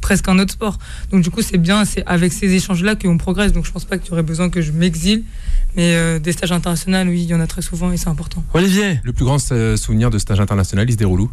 presque un autre sport. Donc du coup, c'est bien, c'est avec ces échanges-là qu'on progresse. Donc je pense pas qu'il y aurait besoin que je m'exile. Mais euh, des stages internationaux, oui, il y en a très souvent et c'est important. Olivier, le plus grand euh, souvenir de stage international, il se déroule où?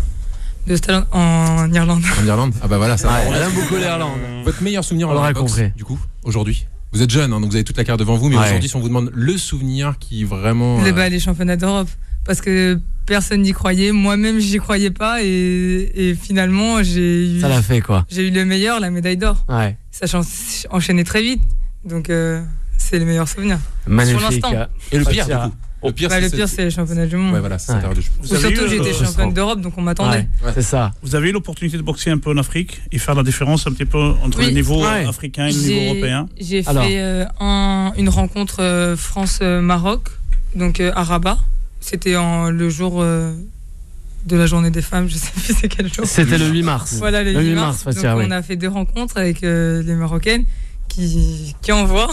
De stage en Irlande. En Irlande? Ah bah voilà, ça. Ouais, elle aime beaucoup l'Irlande. Votre meilleur souvenir On en l'aura boxe, compris. du coup, aujourd'hui? Vous êtes jeune, hein, donc vous avez toute la carte devant vous, mais Ouais. aujourd'hui, si on vous demande le souvenir qui vraiment. Les, euh, bah, les championnats d'Europe. Parce que personne n'y croyait. Moi-même, j'y croyais pas. Et, et finalement, j'ai eu, Ça l'a fait quoi. j'ai eu le meilleur, la médaille d'or. Ouais. Ça s'est enchaîné très vite. Donc, euh, c'est les meilleurs souvenirs. Magnifique. Sur l'instant. Et le pire, du Fatia. coup. Le pire, Bah, le c'est- pire, c'est les championnats du monde. Ouais, voilà, c'est Ouais. ça. de- Vous Ou avez surtout, eu, j'ai été euh, championne d'Europe, donc on m'attendait. Ouais, c'est ça. Vous avez eu l'opportunité de boxer un peu en Afrique et faire la différence un petit peu entre Oui. le niveau Ouais. africain et le niveau J'ai- européen? J'ai Alors. fait euh, un- une rencontre euh, France-Maroc, donc euh, à Rabat. C'était en, le jour euh, de la journée des femmes, je sais plus c'est quel jour. C'était le huit mars. Voilà, le Le huit huit mars. mars, Fatia, donc oui. on a fait deux rencontres avec euh, les Marocaines qui, qui envoient.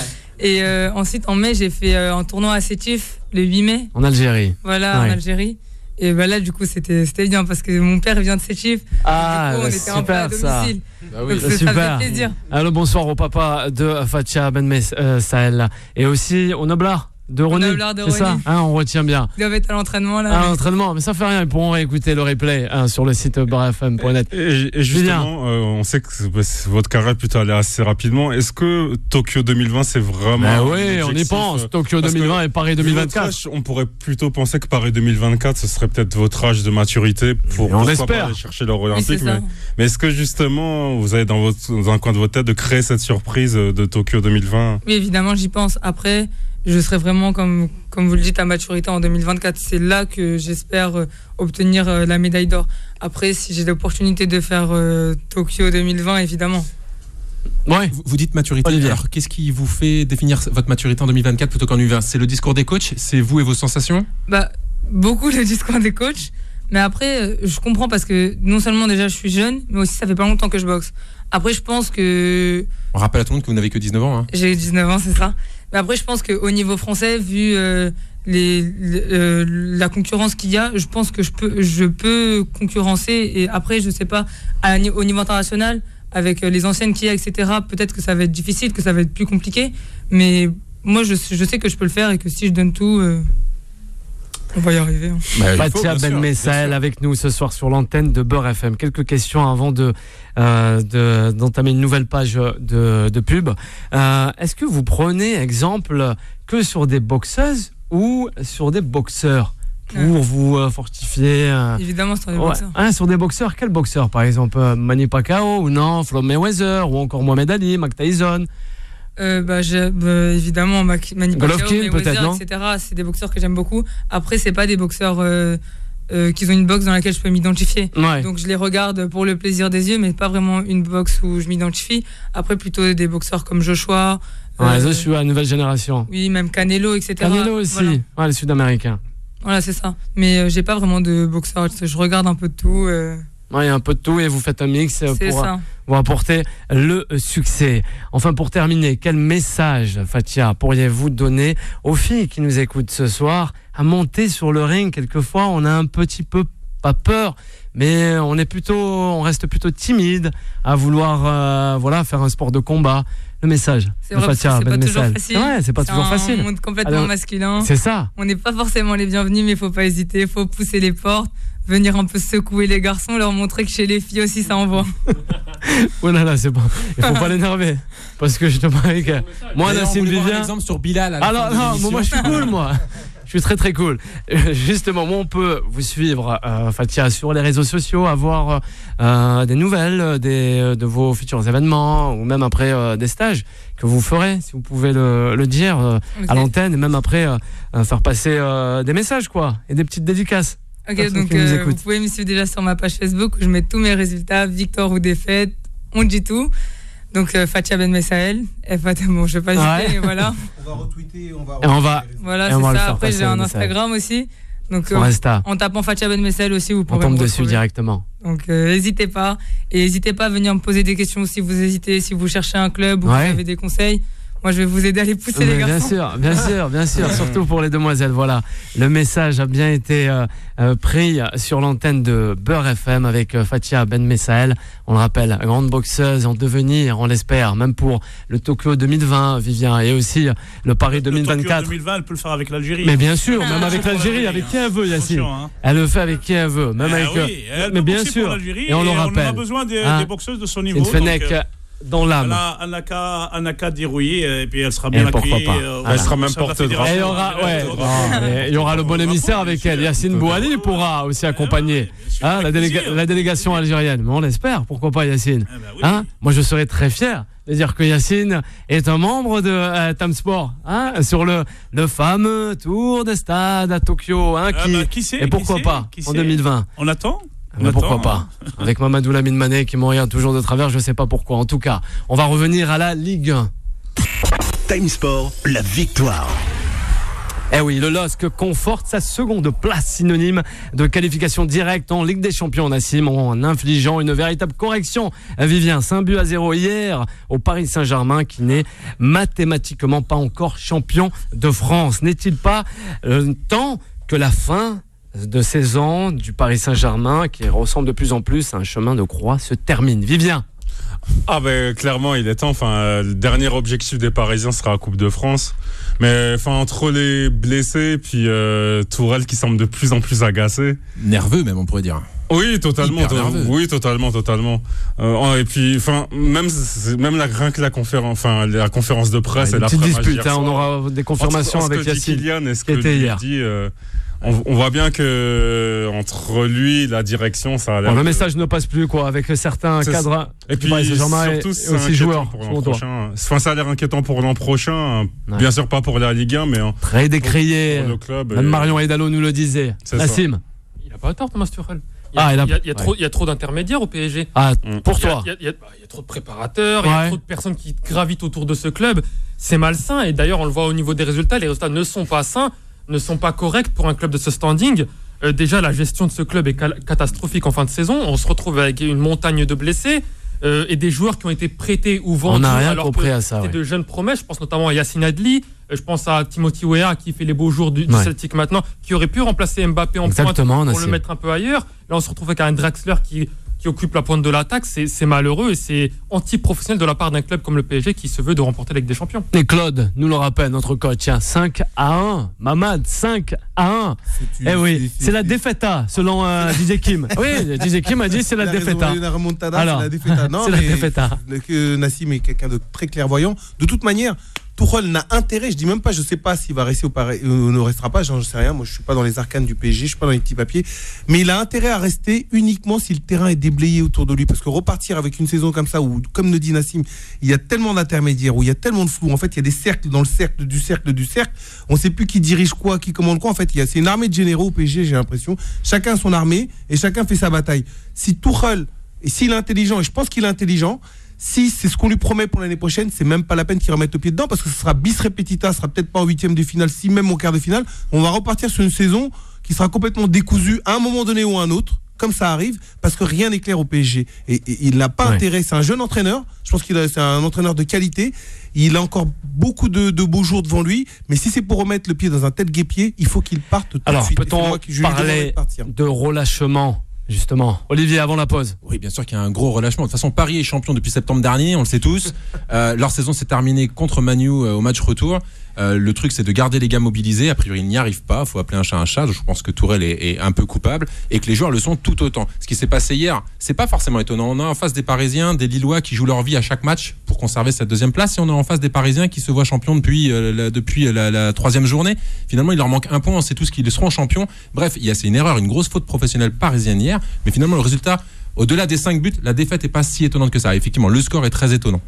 Et euh, ensuite, en mai, j'ai fait euh, un tournoi à Sétif, le huit mai, En Algérie. voilà, Ouais. en Algérie. Et bah là, du coup, c'était c'était bien parce que mon père vient de Sétif. Ah, du coup, on bah, était un peu à super ça. domicile. Bah oui. Donc, ça, ça Super. fait plaisir. Alors bonsoir au papa de Fatia Ben Mes- euh, Sahel et aussi au Noblar de Ronny. Noblar de C'est ça, Ronny. hein, on retient bien. Ils doivent être à l'entraînement là. Un mais- entraînement, mais ça fait rien, ils pourront réécouter le replay hein, sur le site beurre f m point net. Et, et justement, euh, on sait que c'est- c'est- votre carrière est plutôt allée assez rapidement. Est-ce que Tokyo deux mille vingt, c'est vraiment. Bah un oui, on y objectif, pense. euh, Tokyo parce deux mille vingt que et Paris deux vu mille votre vingt-quatre. âge, on pourrait plutôt penser que Paris deux mille vingt-quatre, ce serait peut-être votre âge de maturité pour Et on pourquoi espère. pas aller chercher l'or Oui, c'est olympique. ça. mais, mais est-ce que justement, vous avez dans, votre, dans un coin de votre tête de créer cette surprise de Tokyo deux mille vingt? Oui, évidemment, j'y pense. Après, je serai vraiment, comme, comme vous le dites, à maturité en deux mille vingt-quatre. C'est là que j'espère euh, obtenir euh, la médaille d'or. Après, si j'ai l'opportunité de faire euh, Tokyo deux mille vingt, évidemment. Ouais. Vous, vous dites maturité. Olivier. Alors, qu'est-ce qui vous fait définir votre maturité en deux mille vingt-quatre plutôt qu'en deux mille vingt? C'est le discours des coachs? C'est vous et vos sensations? Bah, beaucoup le discours des coachs. Mais après, euh, je comprends parce que non seulement déjà je suis jeune, mais aussi ça fait pas longtemps que je boxe. Après, je pense que On rappelle à tout le monde que vous n'avez que dix-neuf ans. Hein. j'ai dix-neuf ans, c'est ça. Mais après, je pense qu'au niveau français, vu euh, les, le- euh, la concurrence qu'il y a, je pense que je peux, je peux concurrencer. Et après, je sais pas, à, au niveau international, avec les anciennes qu'il y a, et cetera, peut-être que ça va être difficile, que ça va être plus compliqué. Mais moi, je, je sais que je peux le faire et que si je donne tout, euh, on va y arriver. Hein. Bah, il faut, Fatia bien sûr, Ben bien Messaël sûr. avec nous ce soir sur l'antenne de Beurre F M. Quelques questions avant de, euh, de d'entamer une nouvelle page de, de pub. Euh, est-ce que vous prenez exemple que sur des boxeuses ou sur des boxeurs pour Euh. vous euh, fortifier euh, Évidemment, c'est un des ouais. boxeurs. Hein, sur des boxeurs, quel boxeur par exemple euh, Manny Pacquiao ou non, Floyd Mayweather ou encore Mohamed Ali, Mike Tyson? Euh, bah, j'ai- bah, évidemment, Mac- Manny Pacquiao, Golovkin, Mayweather, peut-être, non et cetera. C'est des boxeurs que j'aime beaucoup. Après, c'est pas des boxeurs euh, euh, qui ont une boxe dans laquelle je peux m'identifier. Ouais. Donc je les regarde pour le plaisir des yeux, mais pas vraiment une boxe où je m'identifie. Après, plutôt des boxeurs comme Joshua. Ouais, euh, je suis à la nouvelle génération. Oui, même Canelo, et cetera. Canelo aussi, Voilà, ouais, les Sud-Américains. Voilà, c'est ça. Mais euh, j'ai pas vraiment de boxeur. Je regarde un peu de tout. euh, Ouais, il y a un peu de tout et vous faites un mix euh, c'est pour ça. vous apporter le succès. Enfin, pour terminer, quel message, Fatia, pourriez-vous donner aux filles qui nous écoutent ce soir à monter sur le ring? Quelquefois, on a un petit peu, pas peur, mais on est plutôt, on reste plutôt timide à vouloir, euh, voilà, faire un sport de combat. Le message C'est de vrai, parce que Fatia c'est pas Ben toujours Messaël. facile. Ouais, c'est pas toujours un facile. monde complètement Alors, masculin. C'est ça. On n'est pas forcément les bienvenus, mais il faut pas hésiter. Il faut pousser les portes, venir un peu secouer les garçons, leur montrer que chez les filles aussi ça envoie. Oh là là, c'est bon. Il faut pas l'énerver. Parce que je te parie que moi, D'ailleurs, on Nassim voulait voir un Vivien. exemple sur Bilal. À la Alors fin de non, l'émission. moi je suis cool, moi. Je suis très très cool. Euh, Justement, moi on peut vous suivre, euh, Fatia, sur les réseaux sociaux, avoir euh, des nouvelles euh, des, euh, de vos futurs événements ou même après euh, des stages que vous ferez, si vous pouvez le, le dire euh, à Ok. l'antenne et même après euh, euh, faire passer euh, des messages quoi et des petites dédicaces. Ok, Personne donc qui nous euh, écoute. vous pouvez me suivre déjà sur ma page Facebook où je mets tous mes résultats, victoire ou défaite, on dit tout. Donc euh, Fatia Ben Messaël, F A T, bon je vais pas Ouais. hésiter, mais voilà. On va retweeter, on va. Et on va, Voilà, Et on c'est va le ça. faire Après passer, j'ai un le message. Instagram aussi. Donc on euh, reste là. en tapant Fatia Ben Messaël aussi, vous On pourrez tombe me dessus retrouver. directement. Donc euh, n'hésitez pas. Et n'hésitez pas à venir me poser des questions si vous hésitez, si vous cherchez un club ou Ouais. vous avez des conseils. moi je vais vous aider à les pousser, Mais les bien garçons. sûr, bien sûr, bien sûr, surtout pour les demoiselles. Voilà, le message a bien été euh, euh, pris sur l'antenne de Beurre F M avec euh, Fatia Ben Messaël. On le rappelle, grande boxeuse en devenir, on l'espère, même pour le Tokyo deux mille vingt, Vivien, et aussi le Paris deux mille vingt-quatre. Le Tokyo deux mille vingt, elle peut le faire avec l'Algérie. Mais bien sûr, même avec l'Algérie, avec qui elle veut, Yacine. Hein. Elle le fait avec qui elle veut, même Ah avec. oui, elle mais peut bien boxer sûr. pour l'Algérie Et on le et rappelle. On a besoin des, Hein, des boxeuses de son c'est niveau. une Fennec donc, euh, dans l'âme. Elle n'a qu'à un qu'à dérouiller et puis elle sera bien Et pourquoi accueillie. pas. euh, Elle au sera sein même de la porte-drapeau. Et il y fédération. aura, ouais, Euh, non, mais il y aura le bon émissaire avec elle. Yacine Bouhaddi pourra aussi accompagner hein, la, déléga- la délégation algérienne. Mais on l'espère, pourquoi pas Yacine Eh ben oui. hein Moi je serais très fier de dire que Yacine est un membre de euh, Tam Sport hein, sur le, le fameux tour des stades à Tokyo. Hein, Ah qui, bah, qui sait, et pourquoi qui pas sait, qui en sait. deux mille vingt. On attend. On Mais attend, pourquoi hein. pas avec Mamadou Lamine Mané qui me regarde toujours de travers, je sais pas pourquoi. En tout cas, on va revenir à la Ligue un. Time Sport, la victoire. Eh oui, le L O S C conforte sa seconde place synonyme de qualification directe en Ligue des Champions, Nassim, en infligeant une véritable correction. Vivien, cinq buts à zéro hier au Paris Saint-Germain qui n'est mathématiquement pas encore champion de France. N'est-il pas euh, temps que la fin de saison du Paris Saint-Germain, qui ressemble de plus en plus à un chemin de croix, se termine? Vivien. Ah ben clairement il est temps. Enfin, euh, le dernier objectif des Parisiens sera la Coupe de France. Mais enfin entre les blessés puis euh, Tourelle qui semble de plus en plus agacé. Nerveux même on pourrait dire. Oui, totalement. Hyper to- nerveux. oui, totalement, totalement. Euh, et puis, enfin, même c'est- même la rien que la conférence, enfin la conférence de presse Ah, et une la petite prémage dispute, hier hein, on soir. aura des confirmations Entre- entre avec ce que dit Yacine. Kylian et ce qui que était lui hier. dit. euh, on, on voit bien que euh, entre lui, et la direction, ça a l'air. Bon, le de- message ne passe plus quoi avec certains C'est- cadres Et puis du Paris Saint-Germain et, surtout, et c'est aussi inquiétant joueurs. pour selon l'an toi. prochain. Enfin, ça a l'air inquiétant pour l'an prochain. Ouais. Bien sûr pas pour la Ligue un, mais hein, Très décrié. pour le club. Même et- Marion Hidalgo nous le disait. C'est ça. Nassim. Il a pas tort, Thomas Tuchel. Il y a, Ah, il a- il y a- il y a ouais. trop, il y a trop d'intermédiaires au P S G. Ah, Mm. pour Il y a- toi. Il y, a- il y a- bah, il y a trop de préparateurs, il y Ouais. a trop de personnes qui gravitent autour de ce club. C'est malsain et d'ailleurs on le voit au niveau des résultats. Les résultats ne sont pas sains, ne sont pas corrects pour un club de ce standing. Euh, déjà la gestion de ce club est cal- catastrophique en fin de saison. On se retrouve avec une montagne de blessés euh, et des joueurs qui ont été prêtés ou vendus. On n'a rien alors compris que à ça. c'était ouais. de jeunes promesses. Je pense notamment à Yacine Adli. euh, Je pense à Timothy Weah qui fait les beaux jours du, du Ouais. Celtic maintenant, qui aurait pu remplacer Mbappé en Exactement, pointe pour Nassim. le mettre un peu ailleurs. Là, on se retrouve avec un Draxler qui, qui occupe la pointe de l'attaque. C'est c'est malheureux et c'est anti-professionnel de la part d'un club comme le P S G qui se veut de remporter la Ligue des Champions. Et Claude nous le rappelle, notre coach. Tiens, cinq à un. Mamad, cinq à un. Eh oui, c'est la défaita, selon euh, D J Kim. Oui, D J Kim a dit c'est la Il a raison, défaita. la remontada, Alors, c'est la défaita. Non, c'est la mais défaita. que Nassim est quelqu'un de très clairvoyant. De toute manière, Tuchel n'a intérêt, je dis même pas, je sais pas s'il va rester au Paris ou ne restera pas, j'en sais rien. Moi, je suis pas dans les arcanes du P S G, je suis pas dans les petits papiers. Mais il a intérêt à rester uniquement si le terrain est déblayé autour de lui. Parce que repartir avec une saison comme ça, où, comme le dit Nassim, il y a tellement d'intermédiaires, où il y a tellement de flou. En fait, il y a des cercles dans le cercle du cercle du cercle. On sait plus qui dirige quoi, qui commande quoi. En fait, il y a, c'est une armée de généraux au P S G, j'ai l'impression. Chacun son armée et chacun fait sa bataille. Si Tuchel, et s'il est intelligent, et je pense qu'il est intelligent, si c'est ce qu'on lui promet pour l'année prochaine, c'est même pas la peine qu'il remette le pied dedans parce que ce sera bis repetita, ce sera peut-être pas en huitième de finale, si même en quart de finale. On va repartir sur une saison qui sera complètement décousue à un moment donné ou à un autre, comme ça arrive, parce que rien n'est clair au P S G. Et, et il n'a pas Ouais. intérêt. C'est un jeune entraîneur. Je pense qu'il a, c'est un entraîneur de qualité. Il a encore beaucoup de, de beaux jours devant lui. Mais si c'est pour remettre le pied dans un tel guépier, il faut qu'il parte tout de Alors, suite. Et c'est peut-on moi qui- je lui demande parler de partir. de relâchement, justement? Olivier, avant la pause. Oui, bien sûr qu'il y a un gros relâchement. De toute façon, Paris est champion depuis septembre dernier, on le sait tous. Euh, leur saison s'est terminée contre Manu euh, au match retour. Euh, le truc, c'est de garder les gars mobilisés. A priori, ils n'y arrivent pas. Il faut appeler un chat un chat. Je pense que Tourelle est, est un peu coupable et que les joueurs le sont tout autant. Ce qui s'est passé hier, c'est pas forcément étonnant. On a en face des Parisiens, des Lillois qui jouent leur vie à chaque match pour conserver cette deuxième place. Et on a en face des Parisiens qui se voient champions depuis, euh, la, depuis la, la troisième journée. Finalement, il leur manque un point. On sait tous qu'ils seront champions. Bref, il y a, c'est une erreur, une grosse faute professionnelle parisienne hier. Mais finalement, le résultat, au-delà des cinq buts, la défaite est pas si étonnante que ça. Effectivement, le score est très étonnant.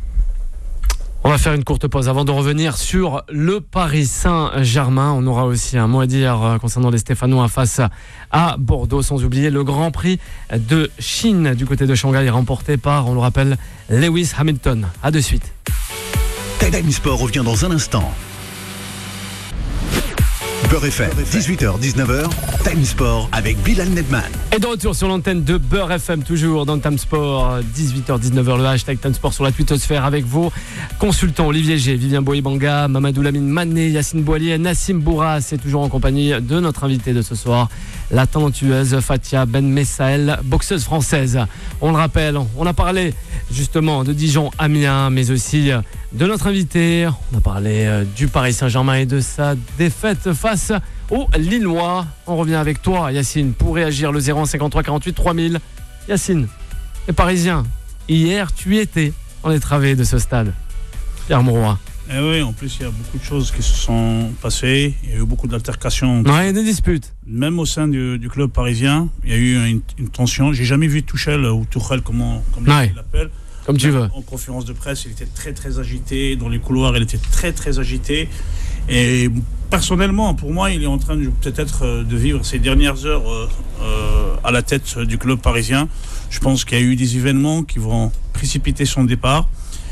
On va faire une courte pause avant de revenir sur le Paris Saint-Germain. On aura aussi un mot à dire euh, concernant les Stéphanois face à Bordeaux, sans oublier le Grand Prix de Chine du côté de Shanghai, remporté par, on le rappelle, Lewis Hamilton. À de suite. Time Sport revient dans un instant. Beurre F M, dix-huit heures dix-neuf heures, Time Sport avec Bilal Nedman. Et de retour sur l'antenne de Beurre F M, toujours dans Time Sport, dix-huit heures dix-neuf heures, le hashtag Time Sport sur la twittosphère avec vos consultants Olivier G, Vivien Boïbanga, Mamadou Lamine Mané, Yacine Boilier, Nassim Bourras, et toujours en compagnie de notre invité de ce soir, la talentueuse Fatia Ben Messaël, boxeuse française. On le rappelle, on a parlé justement de Dijon-Amiens, mais aussi de notre invité. On a parlé du Paris Saint-Germain et de sa défaite face aux Lillois. On revient avec toi, Yacine, pour réagir le zéro un cinquante-trois quarante-huit trois mille. Yacine, les Parisiens, hier tu y étais dans les travées de ce stade. Pierre Mauroy. Eh oui, en plus il y a beaucoup de choses qui se sont passées. Il y a eu beaucoup d'altercations. Ouais, des disputes. Même au sein du, du club parisien, il y a eu une, une tension. J'ai jamais vu Tuchel ou Tuchel, comment, comme ouais. il l'appelle. Comme tu veux. En conférence de presse, il était très très agité. Dans les couloirs, il était très très agité. Et personnellement, pour moi, il est en train de, peut-être de vivre ses dernières heures euh, euh, à la tête du club parisien. Je pense qu'il y a eu des événements qui vont précipiter son départ.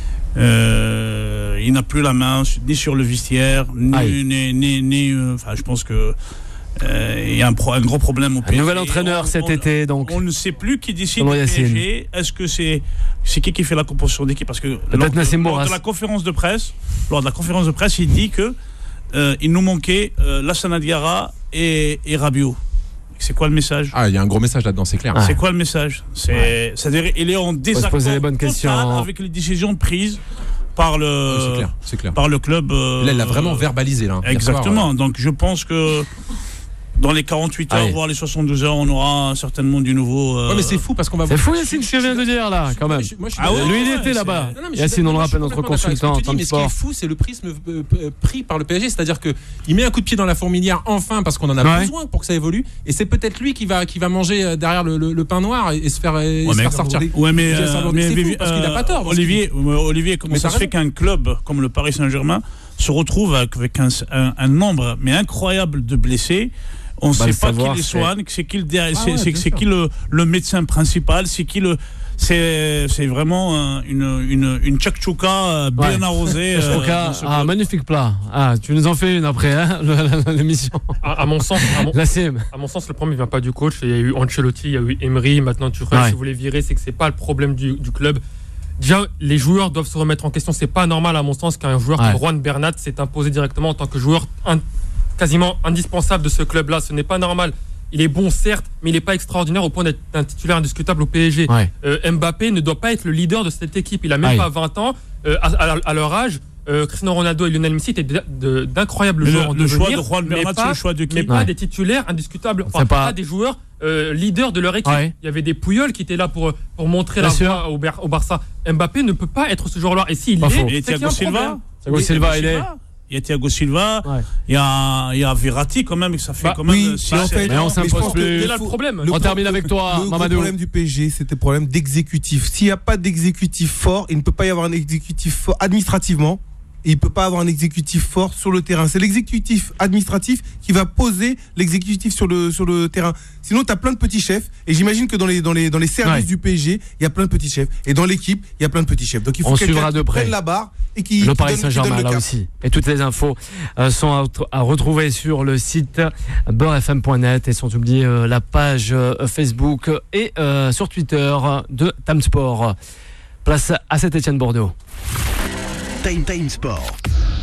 Euh, il n'a plus la main ni sur le vestiaire, ni, ni, ni, ni euh, enfin, je pense que euh, il y a un, pro, un gros problème au P S G. Un nouvel entraîneur on, cet on, été, donc. On ne sait plus qui décide au P S G. Est-ce que c'est c'est qui qui fait la composition d'équipe? Parce que lors, Nassim lors de la conférence de presse, lors de la conférence de presse, il dit que euh, il nous manquait euh, Lassana Diarra et, et Rabiot. C'est quoi le message? Ah, il y a un gros message là-dedans, c'est clair. Ouais. C'est quoi le message? C'est, ouais. C'est-à-dire, il est en désaccord les bonnes questions. avec les décisions prises par le, oui, c'est clair, c'est clair. par le club. Euh, là, il l'a vraiment verbalisé là. Exactement. Soir, euh... Donc, je pense que dans les quarante-huit heures, Allez. voire les soixante-douze heures, on aura certainement du nouveau. Euh... Ouais, mais c'est fou parce qu'on va. C'est fou, Yacine, ce que je viens de dire là, quand même. Moi, je suis ah ouais, lui, il ouais, était là-bas. Non, non, Yacine, on le rappelle, notre consultant en temps de sport. Mais ce qui est fou, c'est le prisme pris par le P S G, c'est-à-dire que il met un coup de pied dans la fourmilière enfin parce qu'on en a ouais. besoin pour que ça évolue, et c'est peut-être lui qui va qui va manger derrière le, le, le pain noir et, et se faire, et ouais, se faire sortir. Ouais, mais, euh, mais c'est fou parce qu'il n'a pas tort. Olivier, Olivier, comment ça se fait qu'un club comme le Paris Saint-Germain se retrouve avec un, un, un nombre mais incroyable de blessés? On ne bah, sait pas savoir, qui les soigne, c'est qui, le, ah c'est, ouais, c'est, c'est qui le, le médecin principal, c'est qui le. C'est, c'est vraiment une, une, une tchakchouka bien ouais. arrosée. Euh, ah, magnifique plat. Ah, tu nous en fais une après, hein, l'émission. À, à, mon sens, à, mon, à mon sens, le problème ne vient pas du coach. Il y a eu Ancelotti, il y a eu Emery, maintenant tu ouais. si vous voulez virer, c'est que ce n'est pas le problème du, du club. Déjà, les joueurs doivent se remettre en question. C'est pas normal, à mon sens, qu'un joueur ouais. comme Juan Bernat s'est imposé directement en tant que joueur un, quasiment indispensable de ce club-là. Ce n'est pas normal. Il est bon, certes, mais il n'est pas extraordinaire au point d'être un titulaire indiscutable au P S G. Ouais. Euh, Mbappé ne doit pas être le leader de cette équipe. Il n'a même Aïe. pas vingt ans. Euh, à, à, à leur âge, euh, Cristiano Ronaldo et Lionel Messi étaient de, de, d'incroyables mais joueurs le, en le devenir. Choix de Juan Bernat, c'est le choix de qui? Mais pas ouais. des titulaires indiscutables. Enfin, pas... pas des joueurs euh, leaders de leur équipe. Ouais. Il y avait des Pouyols qui étaient là pour, pour montrer Bien la voie au, au Barça. Mbappé ne peut pas être ce joueur-là. Et s'il l'est, et c'est qu'il y a un Silva. Thiago Silva, il est... Il y a Thiago Silva, ouais. il, y a, il y a Verratti quand même, ça fait bah, quand même. Oui, si en fait, mais on s'impose plus. C'est là le problème. Le on termine avec toi, le Mamadou. Le problème du P S G, c'était le problème d'exécutif. S'il n'y a pas d'exécutif fort, il ne peut pas y avoir un exécutif fort administrativement. Et il ne peut pas avoir un exécutif fort sur le terrain. C'est l'exécutif administratif qui va poser l'exécutif sur le, sur le terrain. Sinon, tu as plein de petits chefs. Et j'imagine que dans les, dans les, dans les services ouais. du P S G, il y a plein de petits chefs. Et dans l'équipe, il y a plein de petits chefs. Donc il faut On quelqu'un qui prenne la barre et qui, le qui Paris donne, Saint-Germain qui donne le là cap. aussi. Et toutes les infos euh, sont à, à retrouver sur le site beurre f m point net et sans oublier euh, la page euh, Facebook et euh, sur Twitter de Time Sport. Place à Saint-Étienne-Bordeaux. Time Time Sport.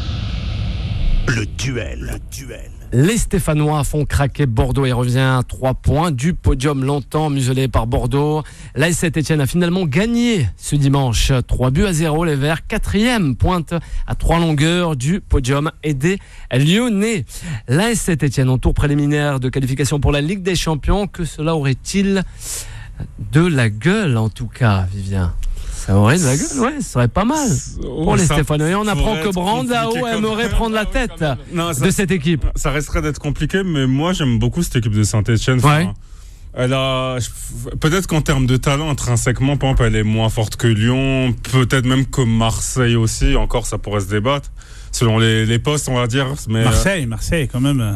Le duel. Le duel. Les Stéphanois font craquer Bordeaux et revient à trois points du podium longtemps muselé par Bordeaux. L'A S Saint-Étienne a finalement gagné ce dimanche. trois buts à zéro, les Verts, quatrième pointe à trois longueurs du podium et des Lyonnais. L'A S Saint-Étienne en tour préliminaire de qualification pour la Ligue des Champions. Que cela aurait-il de la gueule en tout cas, Vivien? Ça aurait de la gueule, ouais, ça serait pas mal oh, pour les Stéphanois. Et on apprend que Brandao aimerait prendre la tête non, ça, de cette équipe. Ça resterait d'être compliqué, mais moi j'aime beaucoup cette équipe de Saint-Etienne. Ouais. Elle a, peut-être qu'en termes de talent, intrinsèquement, par exemple, elle est moins forte que Lyon, peut-être même que Marseille aussi. Encore, ça pourrait se débattre selon les, les postes, on va dire. Mais Marseille, Marseille, quand même.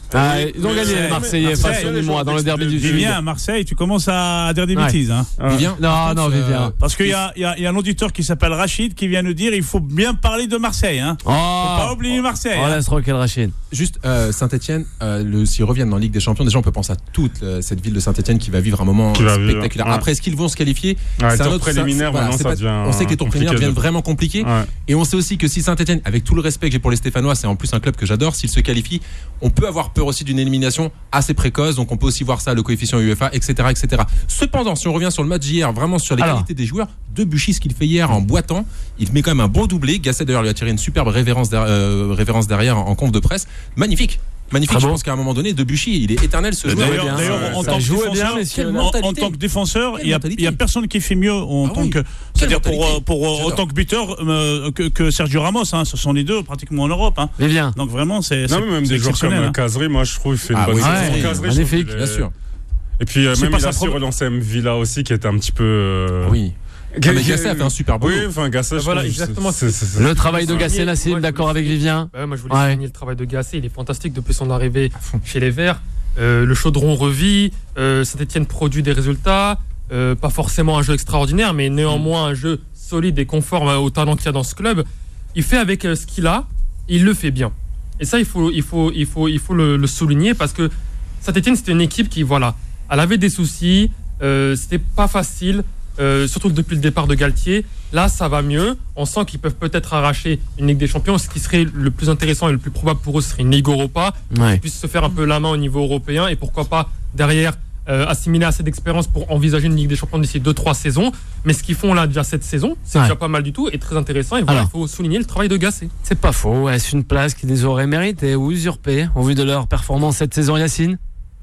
Ah, ils ont gagné les Marseillais face au Nîmois dans le derby du Sud. Vivien, à Marseille, tu commences à dire des Ouais. bêtises. Hein. Vivien, Non, par non, contre, Vivien. euh, Parce qu'il y a, il y, a, il y a un auditeur qui s'appelle Rachid qui vient nous dire il faut bien parler de Marseille. Hein. Oh, Faut pas oublier Marseille. on hein. laisse Roquel Rachid. Juste, euh, Saint-Etienne, euh, le, s'ils reviennent dans la Ligue des Champions, déjà on peut penser à toute euh, cette ville de Saint-Etienne qui va vivre un moment Qui va vivre, spectaculaire. ouais. Après, est-ce qu'ils vont se qualifier Ouais, c'est le un tour autre- préliminaire, c'est- voilà, maintenant, c'est ça pas- devient On sait que les tours préliminaires compliqué deviennent de- vraiment compliqués. Ouais. Et on sait aussi que si Saint-Etienne, avec tout le respect que j'ai pour les Stéphanois, c'est en plus un club que j'adore, s'ils se qualifient, on peut avoir peur aussi d'une élimination assez précoce. Donc on peut aussi voir ça, le coefficient U F A, et cetera, et cetera. Cependant, si on revient sur le match d'hier, vraiment sur les Alors. qualités des joueurs, Debuchy, ce qu'il fait hier en boitant, il met quand même un bon doublé. Gasset d'ailleurs lui a tiré une superbe révérence, der- euh, révérence derrière en, en conf de presse. Magnifique. Magnifique, Très je bon. pense qu'à un moment donné, Debuchy, il est éternel ce joueur. D'ailleurs, bien, d'ailleurs, ça- en, ça tant que jouait défenseur, bien, messieurs. Quelle en- en, mentalité. tant que défenseur, Quelle il n'y a, mentalité. il y a personne qui fait mieux en Ah tant oui. que, Quelle c'est-à-dire pour, mentalité. euh, pour, euh, en J'adore. tant que buteur euh, que, que Sergio Ramos. Hein, ce sont les deux pratiquement en Europe. Hein. Vivien. Donc vraiment, c'est, c'est, Non, mais même c'est des joueurs comme exceptionnel. hein. Kazri, moi je trouve qu'il fait une Ah bonne oui, saison. ouais, Kazri, je trouve magnifique. qu'il est- Bien sûr. Et puis euh, C'est même pas il sa a su pro- relancer M. Villa aussi qui était un petit peu. euh, Oui. Ah, mais Gasset a fait un super boulot. Oui, enfin Gasset, je Voilà, trouve, exactement. c'est- c'est- c'est- Le travail de Ouais. Gasset, Moi, Nassim, je d'accord voulais- avec Vivien. Bah ouais, moi, je voulais Ouais. souligner le travail de Gasset. Il est fantastique depuis son arrivée chez les Verts. Euh, le chaudron revit. Euh, Saint-Etienne produit des résultats. Euh, pas forcément un jeu extraordinaire, mais néanmoins un jeu solide et conforme au talent qu'il y a dans ce club. Il fait avec euh, ce qu'il a. Il le fait bien. Et ça, il faut, il faut, il faut, il faut le, le souligner parce que Saint-Etienne, c'était une équipe qui, voilà, elle avait des soucis. Euh, c'était pas facile. Euh, surtout que depuis le départ de Galtier, là ça va mieux. On sent qu'ils peuvent peut-être arracher une Ligue des Champions. Ce qui serait le plus intéressant et le plus probable pour eux, ce serait une Ligue Europa. Ouais. Ils puissent se faire un peu la main au niveau européen et pourquoi pas derrière euh, assimiler assez d'expérience pour envisager une Ligue des Champions d'ici deux trois saisons. Mais ce qu'ils font là déjà cette saison, c'est Ouais. déjà pas mal du tout et très intéressant. Et voilà, Alors. il faut souligner le travail de Gasset. C'est pas faux. Est-ce une place qu'ils auraient méritée ou usurpée au vu de leur performance cette saison, Yacine?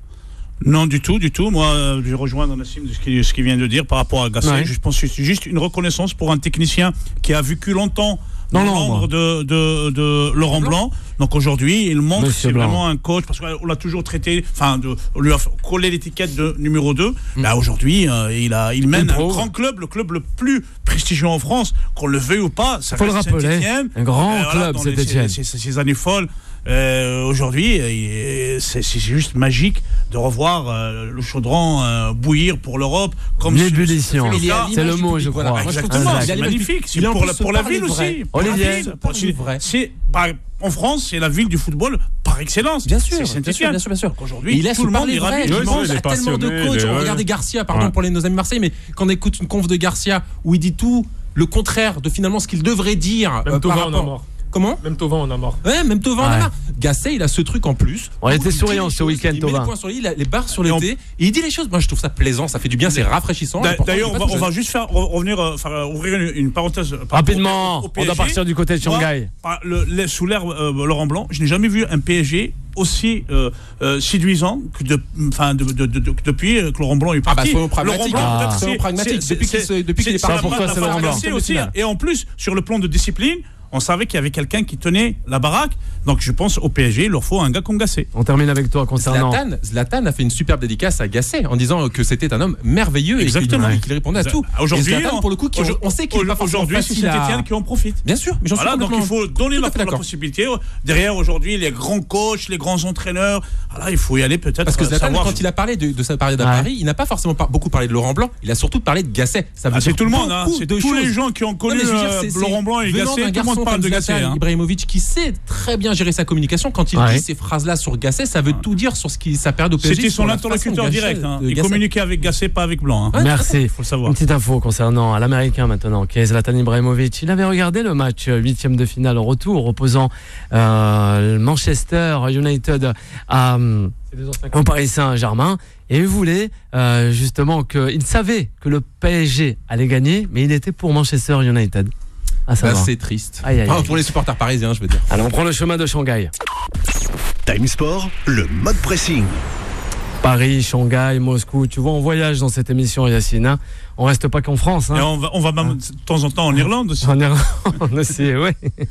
Non, du tout, du tout. Moi, euh, je rejoins Nassim de ce qu'il ce qu'il vient de dire par rapport à Gasset. Ouais. Je pense que c'est juste une reconnaissance pour un technicien qui a vécu longtemps Dans dans l'ombre. l'ombre de, de, de Laurent Blanc. Donc aujourd'hui, il montre que Monsieur c'est Blanc. vraiment un coach, parce qu'on l'a toujours traité, enfin, de, on lui a collé l'étiquette de numéro deux. Là, aujourd'hui, euh, il, a, il mène Il un prouve. grand club, le club le plus prestigieux en France, qu'on le veuille ou pas. Ça Faut le reste rappeler, Saint-Étienne. un grand club, dans les- Saint-Étienne. Ces, ces, ces années folles. Euh, aujourd'hui, euh, c'est c'est juste magique de revoir euh, le chaudron euh, bouillir pour l'Europe. Comme L'ébullition. ce- ce- ce- Il est à C'est le l'image mot, du je public, crois. voilà. Moi, je trouve que Exactement, Exact. c'est Il a magnifique. il C'est a en pour plus la, se pour la parler ville vrai. aussi. Pour la Olivier. ville. Parler C'est- vrai. c'est par- en France, c'est la ville du football par excellence. Bien sûr, C'est bien sûr, Saint-Étienne. bien sûr, bien sûr. Donc aujourd'hui, Et il laisse tout le monde parler est vrai. ravi. Je Oui, pense il est à tellement de passionné, coachs. il est- On ouais. regardait Garcia, pardon Ouais. pour les nos amis Marseille, mais quand on écoute une conf de Garcia où il dit tout le contraire de finalement ce qu'il devrait dire Même euh, par Thauvin en a rapport. mort. Comment Même Thauvin en a mort. Ouais, même Thauvin en Ouais. a marre. Gasset, il a ce truc en plus. On où était il dit souriant les ce choses, week-end, il met Thauvin. les points sur les i, il a les barres sur les Et on- t, et il dit les choses. Moi, je trouve ça plaisant, ça fait du bien, c'est rafraîchissant. D'a- Et pourtant, D'ailleurs, il est on pas va, tout on va jeune. juste faire re- revenir, euh, faire, euh, ouvrir une, une parenthèse. par Rapidement, rapport au- au on P S G. doit partir du côté de Shanghai. Moi, par le- le- sous l'ère euh, Laurent Blanc, je n'ai jamais vu un P S G aussi euh, euh, séduisant que, de, enfin, de, de, de, de- que depuis euh, que Laurent Blanc est Ah bah, parti. soyons pragmatiques. Laurent Blanc, Ah. peut-être, Soyons c'est- pragmatiques. c'est- Depuis qu'il c'est- se- depuis qu'il est c'est- parti, c'est pourquoi la- c'est la Laurent Blanc Gasset aussi. Et en plus, sur le plan de discipline, on savait qu'il y avait quelqu'un qui tenait la baraque. Donc je pense au P S G, il leur faut un gars comme Gasset. On termine avec toi concernant. Zlatan, Zlatan a fait une superbe dédicace à Gasset en disant que c'était un homme merveilleux Exactement. et qu'il qu'il répondait à tout. Aujourd'hui, Et Zlatan, pour le coup, qui- on sait qu'il est pas forcément aujourd'hui, c'est facile à- Saint-Étienne qui en profite. Bien sûr, mais j'en suis Voilà, donc il complètement- faut donner tout la, à fait la d'accord. possibilité. Derrière, aujourd'hui, les grands coachs, les grands entraîneurs, voilà, il faut y aller peut-être. Parce que euh, Zlatan, savoir- quand il a parlé de, de sa période à Ouais. Paris, il n'a pas forcément par- beaucoup parlé de Laurent Blanc, il a surtout parlé de Gasset. Ça veut Ah, dire c'est tout le monde, hein, beaucoup c'est de tous les choses. gens qui ont Non, connu mais je veux dire, euh, c'est- c'est Laurent Blanc et venant Gasset, d'un tout le garçon monde parle comme de Gasset. Zlatan hein. Ibrahimovic qui sait très bien gérer sa communication. Quand il Ouais. dit ces phrases-là sur Gasset, ça veut tout dire sur ce qui sa période au P S G. C'était sur son la façon interlocuteur de direct. Gasset- hein. de Il Gasset. communiquait avec Gasset, pas avec Blanc. hein. Merci. Faut le savoir. Une petite info concernant l'Américain maintenant, qui est Zlatan Ibrahimovic. Il avait regardé le match euh, huitième de finale au retour, opposant euh, Manchester United à, euh, C'est des anciens au Paris Saint-Germain, et il voulait euh, justement que, il savait que le P S G allait gagner, mais il était pour Manchester United. À Bah, savoir. c'est triste. Aïe, aïe, Enfin, aïe. pour les supporters parisiens, je veux dire. Alors on prend le chemin de Shanghai. Time Sport, le mode pressing. Paris, Shanghai, Moscou. Tu vois, on voyage dans cette émission, Yacine. Hein. On reste pas qu'en France. Hein. Et on va, on va même de temps en temps en Irlande aussi. En Irlande aussi, oui.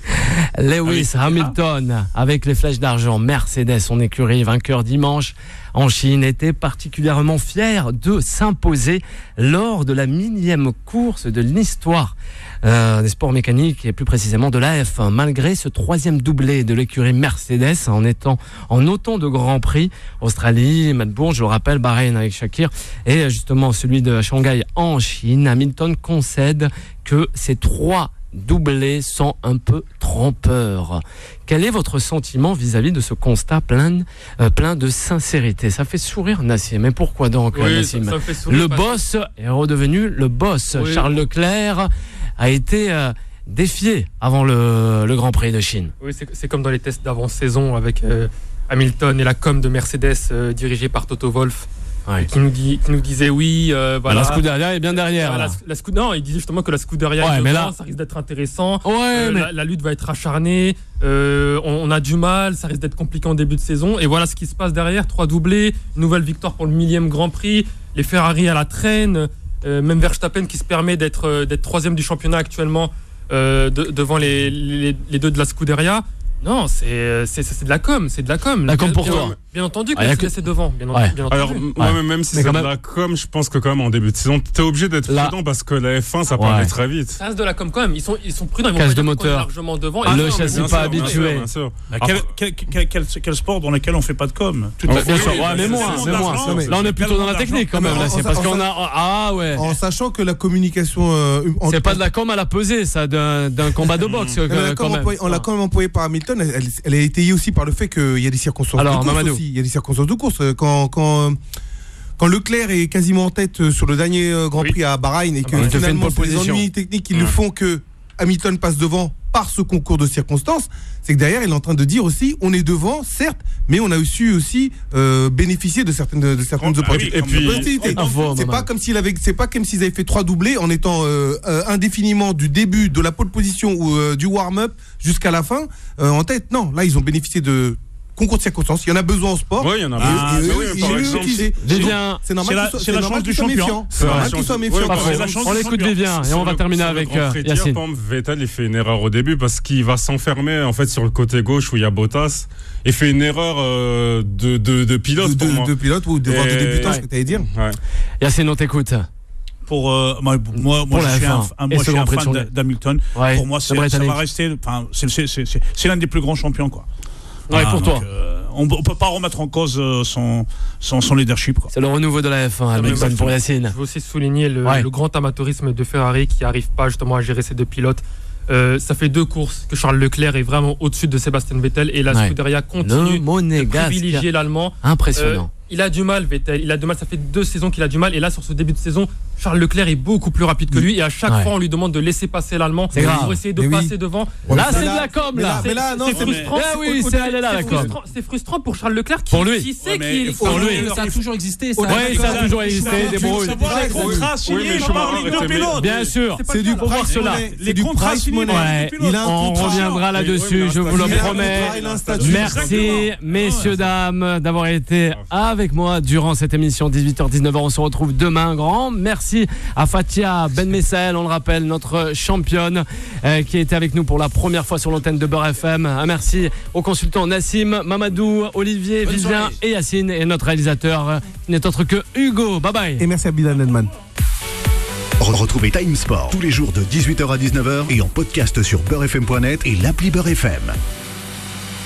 Lewis Hamilton, avec les flèches d'argent, Mercedes, son écurie, vainqueur dimanche en Chine, était particulièrement fier de s'imposer lors de la millième course de l'histoire euh, des sports mécaniques et plus précisément de la F un. Malgré ce troisième doublé de l'écurie Mercedes, en étant en autant de grands prix, Australie, Melbourne, je le rappelle, Bahreïn avec Shakir, et justement celui de Shanghai en Chine, Hamilton concède que ces trois doublés sont un peu trompeurs. Quel est votre sentiment vis-à-vis de ce constat plein, euh, plein de sincérité? Ça fait sourire Nassim. Mais pourquoi donc, Oui, Nassim? ça- ça fait sourire Le parce boss est redevenu le boss. Oui. Charles Leclerc a été euh, défié avant le, le Grand Prix de Chine. Oui, c'est c'est comme dans les tests d'avant-saison avec euh, Hamilton et la com de Mercedes euh, dirigée par Toto Wolff. Ouais. Qui nous, dit, qui nous disait oui, euh, voilà. La Scuderia est bien derrière. Voilà, là. la, la Scu- non, il disait justement que la Scuderia Ouais, est mais devant, là- ça risque d'être intéressant. Ouais, Euh, mais la, la lutte va être acharnée. euh, on, on a du mal, ça risque d'être compliqué en début de saison. Et voilà ce qui se passe derrière. Trois doublés, une nouvelle victoire pour le millième Grand Prix. Les Ferrari à la traîne. euh, même Verstappen qui se permet d'être euh, d'être troisième du championnat actuellement euh, de- devant les, les, les deux de la Scuderia. Non, c'est c'est c'est de la com, c'est de la com. La com Bien- pour bien, toi. Bien entendu que Ah, y a la que- est devant. Bien, en- Ouais. bien Alors, entendu. moi, Ouais. même si Mais c'est quand de même- la com, je pense que quand même en début de saison, t'es obligé d'être Là- prudent parce que la F un, ça peut Ouais. aller très vite. Ça reste de la com quand même. Ils sont, ils sont prudents. Ils vont Casse pas de dire qu'on est moteur. largement devant. Ah, Et le non, mais châssis bien pas sûr, bien habitué. sûr. Bien sûr. Bah, quel, Après- quel, quel, quel, quel sport dans lequel on fait pas de com? Tout Ouais, à fait. bien sûr. Oui, Ouais, mais c'est moins, tellement mais moins. d'argent, mais- c'est Là, on est plutôt dans la tellement technique quand Non, même. mais Là, en- c'est parce en- qu'on a. Ah ouais. En sachant que la communication. euh, en- C'est pas de la com à la pesée, ça, d'un d'un combat de boxe. Non, mais euh, la com quand même. employée- on l'a quand même employée par Hamilton, elle, elle- elle est étayée aussi par le fait qu'il y a des circonstances Alors, de course Mamadou. aussi. Il y a des circonstances de course. Quand, quand, quand Leclerc est quasiment en tête euh, sur le dernier euh, Grand Oui. Prix à Bahreïn et que bah, il te fait une finalement pole c'est les position. ennuis techniques qui le Ouais. font que Hamilton passe devant par ce concours de circonstances, c'est que derrière il est en train de dire aussi on est devant certes, mais on a su aussi euh, bénéficier de certaines de certaines Oh, bah opportunités. oui, comme- Opportunités. Ah, faut, C'est maman. pas comme s'il avait, c'est pas comme s'ils avaient fait trois doublés en étant euh, euh, indéfiniment du début de la pole position ou euh, du warm-up jusqu'à la fin euh, en tête. Non, là ils ont bénéficié de concours de circonstances. Il y en a besoin en sport. Oui, il y en a Et- besoin. et eux, Oui, ils par l'ont exemple, utilisé. Vivien, C'est normal C'est la- qu'ils soient- c'est c'est la normal chance qu'ils du soient champion. méfiants. C'est C'est la normal chance qu'ils soient du- méfiants. Oui, Parfait. c'est la chance On du l'écoute champion. Vivien et Sur on va le- terminer sur le avec Grand euh, Prix d'hier, Yacine. par exemple, Vettel, il fait une erreur au début parce qu'il va s'enfermer en fait sur le côté gauche où il y a Bottas et fait une erreur euh, de, de, de pilote De, pour de, moi. de pilote ou de voir des Et- débutants, Ouais. ce que tu allais dire. Ouais. Yacine, on t'écoute. Pour euh, moi, moi, Pour moi, la je suis F un. un, un- Et moi, ce je suis Grand un Prix de fan Shanghai. d'A- d'Hamilton. Ouais, Pour moi, le c'est, ça Britannique. va rester. Enfin, c'est, c'est, c'est, c'est, c'est l'un des plus grands champions, quoi. Ouais, Ah, pour donc, toi. euh, on, on peut pas remettre en cause euh, son, son, son leadership, quoi. C'est le renouveau de la F un, mais Hamilton moi, pour Yacine. Je veux aussi souligner le, Ouais. le grand amateurisme de Ferrari qui n'arrive pas justement à gérer ces deux pilotes. Euh, ça fait deux courses que Charles Leclerc est vraiment au-dessus de Sébastien Vettel et la Ouais. Scuderia Le continue de monégasque. privilégier l'Allemand. Impressionnant. Euh, il a du mal, Vettel. Il a du mal. Ça fait deux saisons qu'il a du mal. Et là, sur ce début de saison, Charles Leclerc est beaucoup plus rapide que lui. Et à chaque Ouais. fois, on lui demande de laisser passer l'Allemand C'est grave. pour essayer de Mais oui. passer devant. Là, Mais c'est de là- la com, mais là. là- mais là, non, c'est c'est- frustrant. Ah oui, Au- c'est elle est là, c'est la com. frustrant- C'est frustrant pour Charles Leclerc qui, Pour lui. qui sait Ouais, mais qu'il il faut- Pour lui. il Ça a toujours existé. Ça. Ouais, ça a toujours existé, des Il faut brouilles. savoir les Ouais, contrats oui, signés mais par Schumacher les deux était- pilotes. Bien sûr. C'est pas C'est le du cas, là. Pour voir price cela. money. Les C'est du contrats price signés money. par les Ouais, deux pilotes. il a un on contrat. reviendra là-dessus, Oui, je oui, vous le il a un promets. contrat, il a un statut. Merci, Exactement. messieurs, dames, d'avoir été avec moi durant cette émission dix-huit heures dix-neuf heures. On se retrouve demain. Grand merci à Fatia Ben Messael, on le rappelle, notre championne euh, qui était avec nous pour la première fois sur l'antenne de Beurre F M. Un merci aux consultants Nassim, Mamadou, Olivier, Bonne Vivien soirée. et Yacine et notre réalisateur euh, qui n'est autre que Hugo. Bye bye. Et merci à Bilal Nedman. Retrouvez Time Sport tous les jours de dix-huit heures à dix-neuf heures et en podcast sur beurre f m point net et l'appli Beurre F M.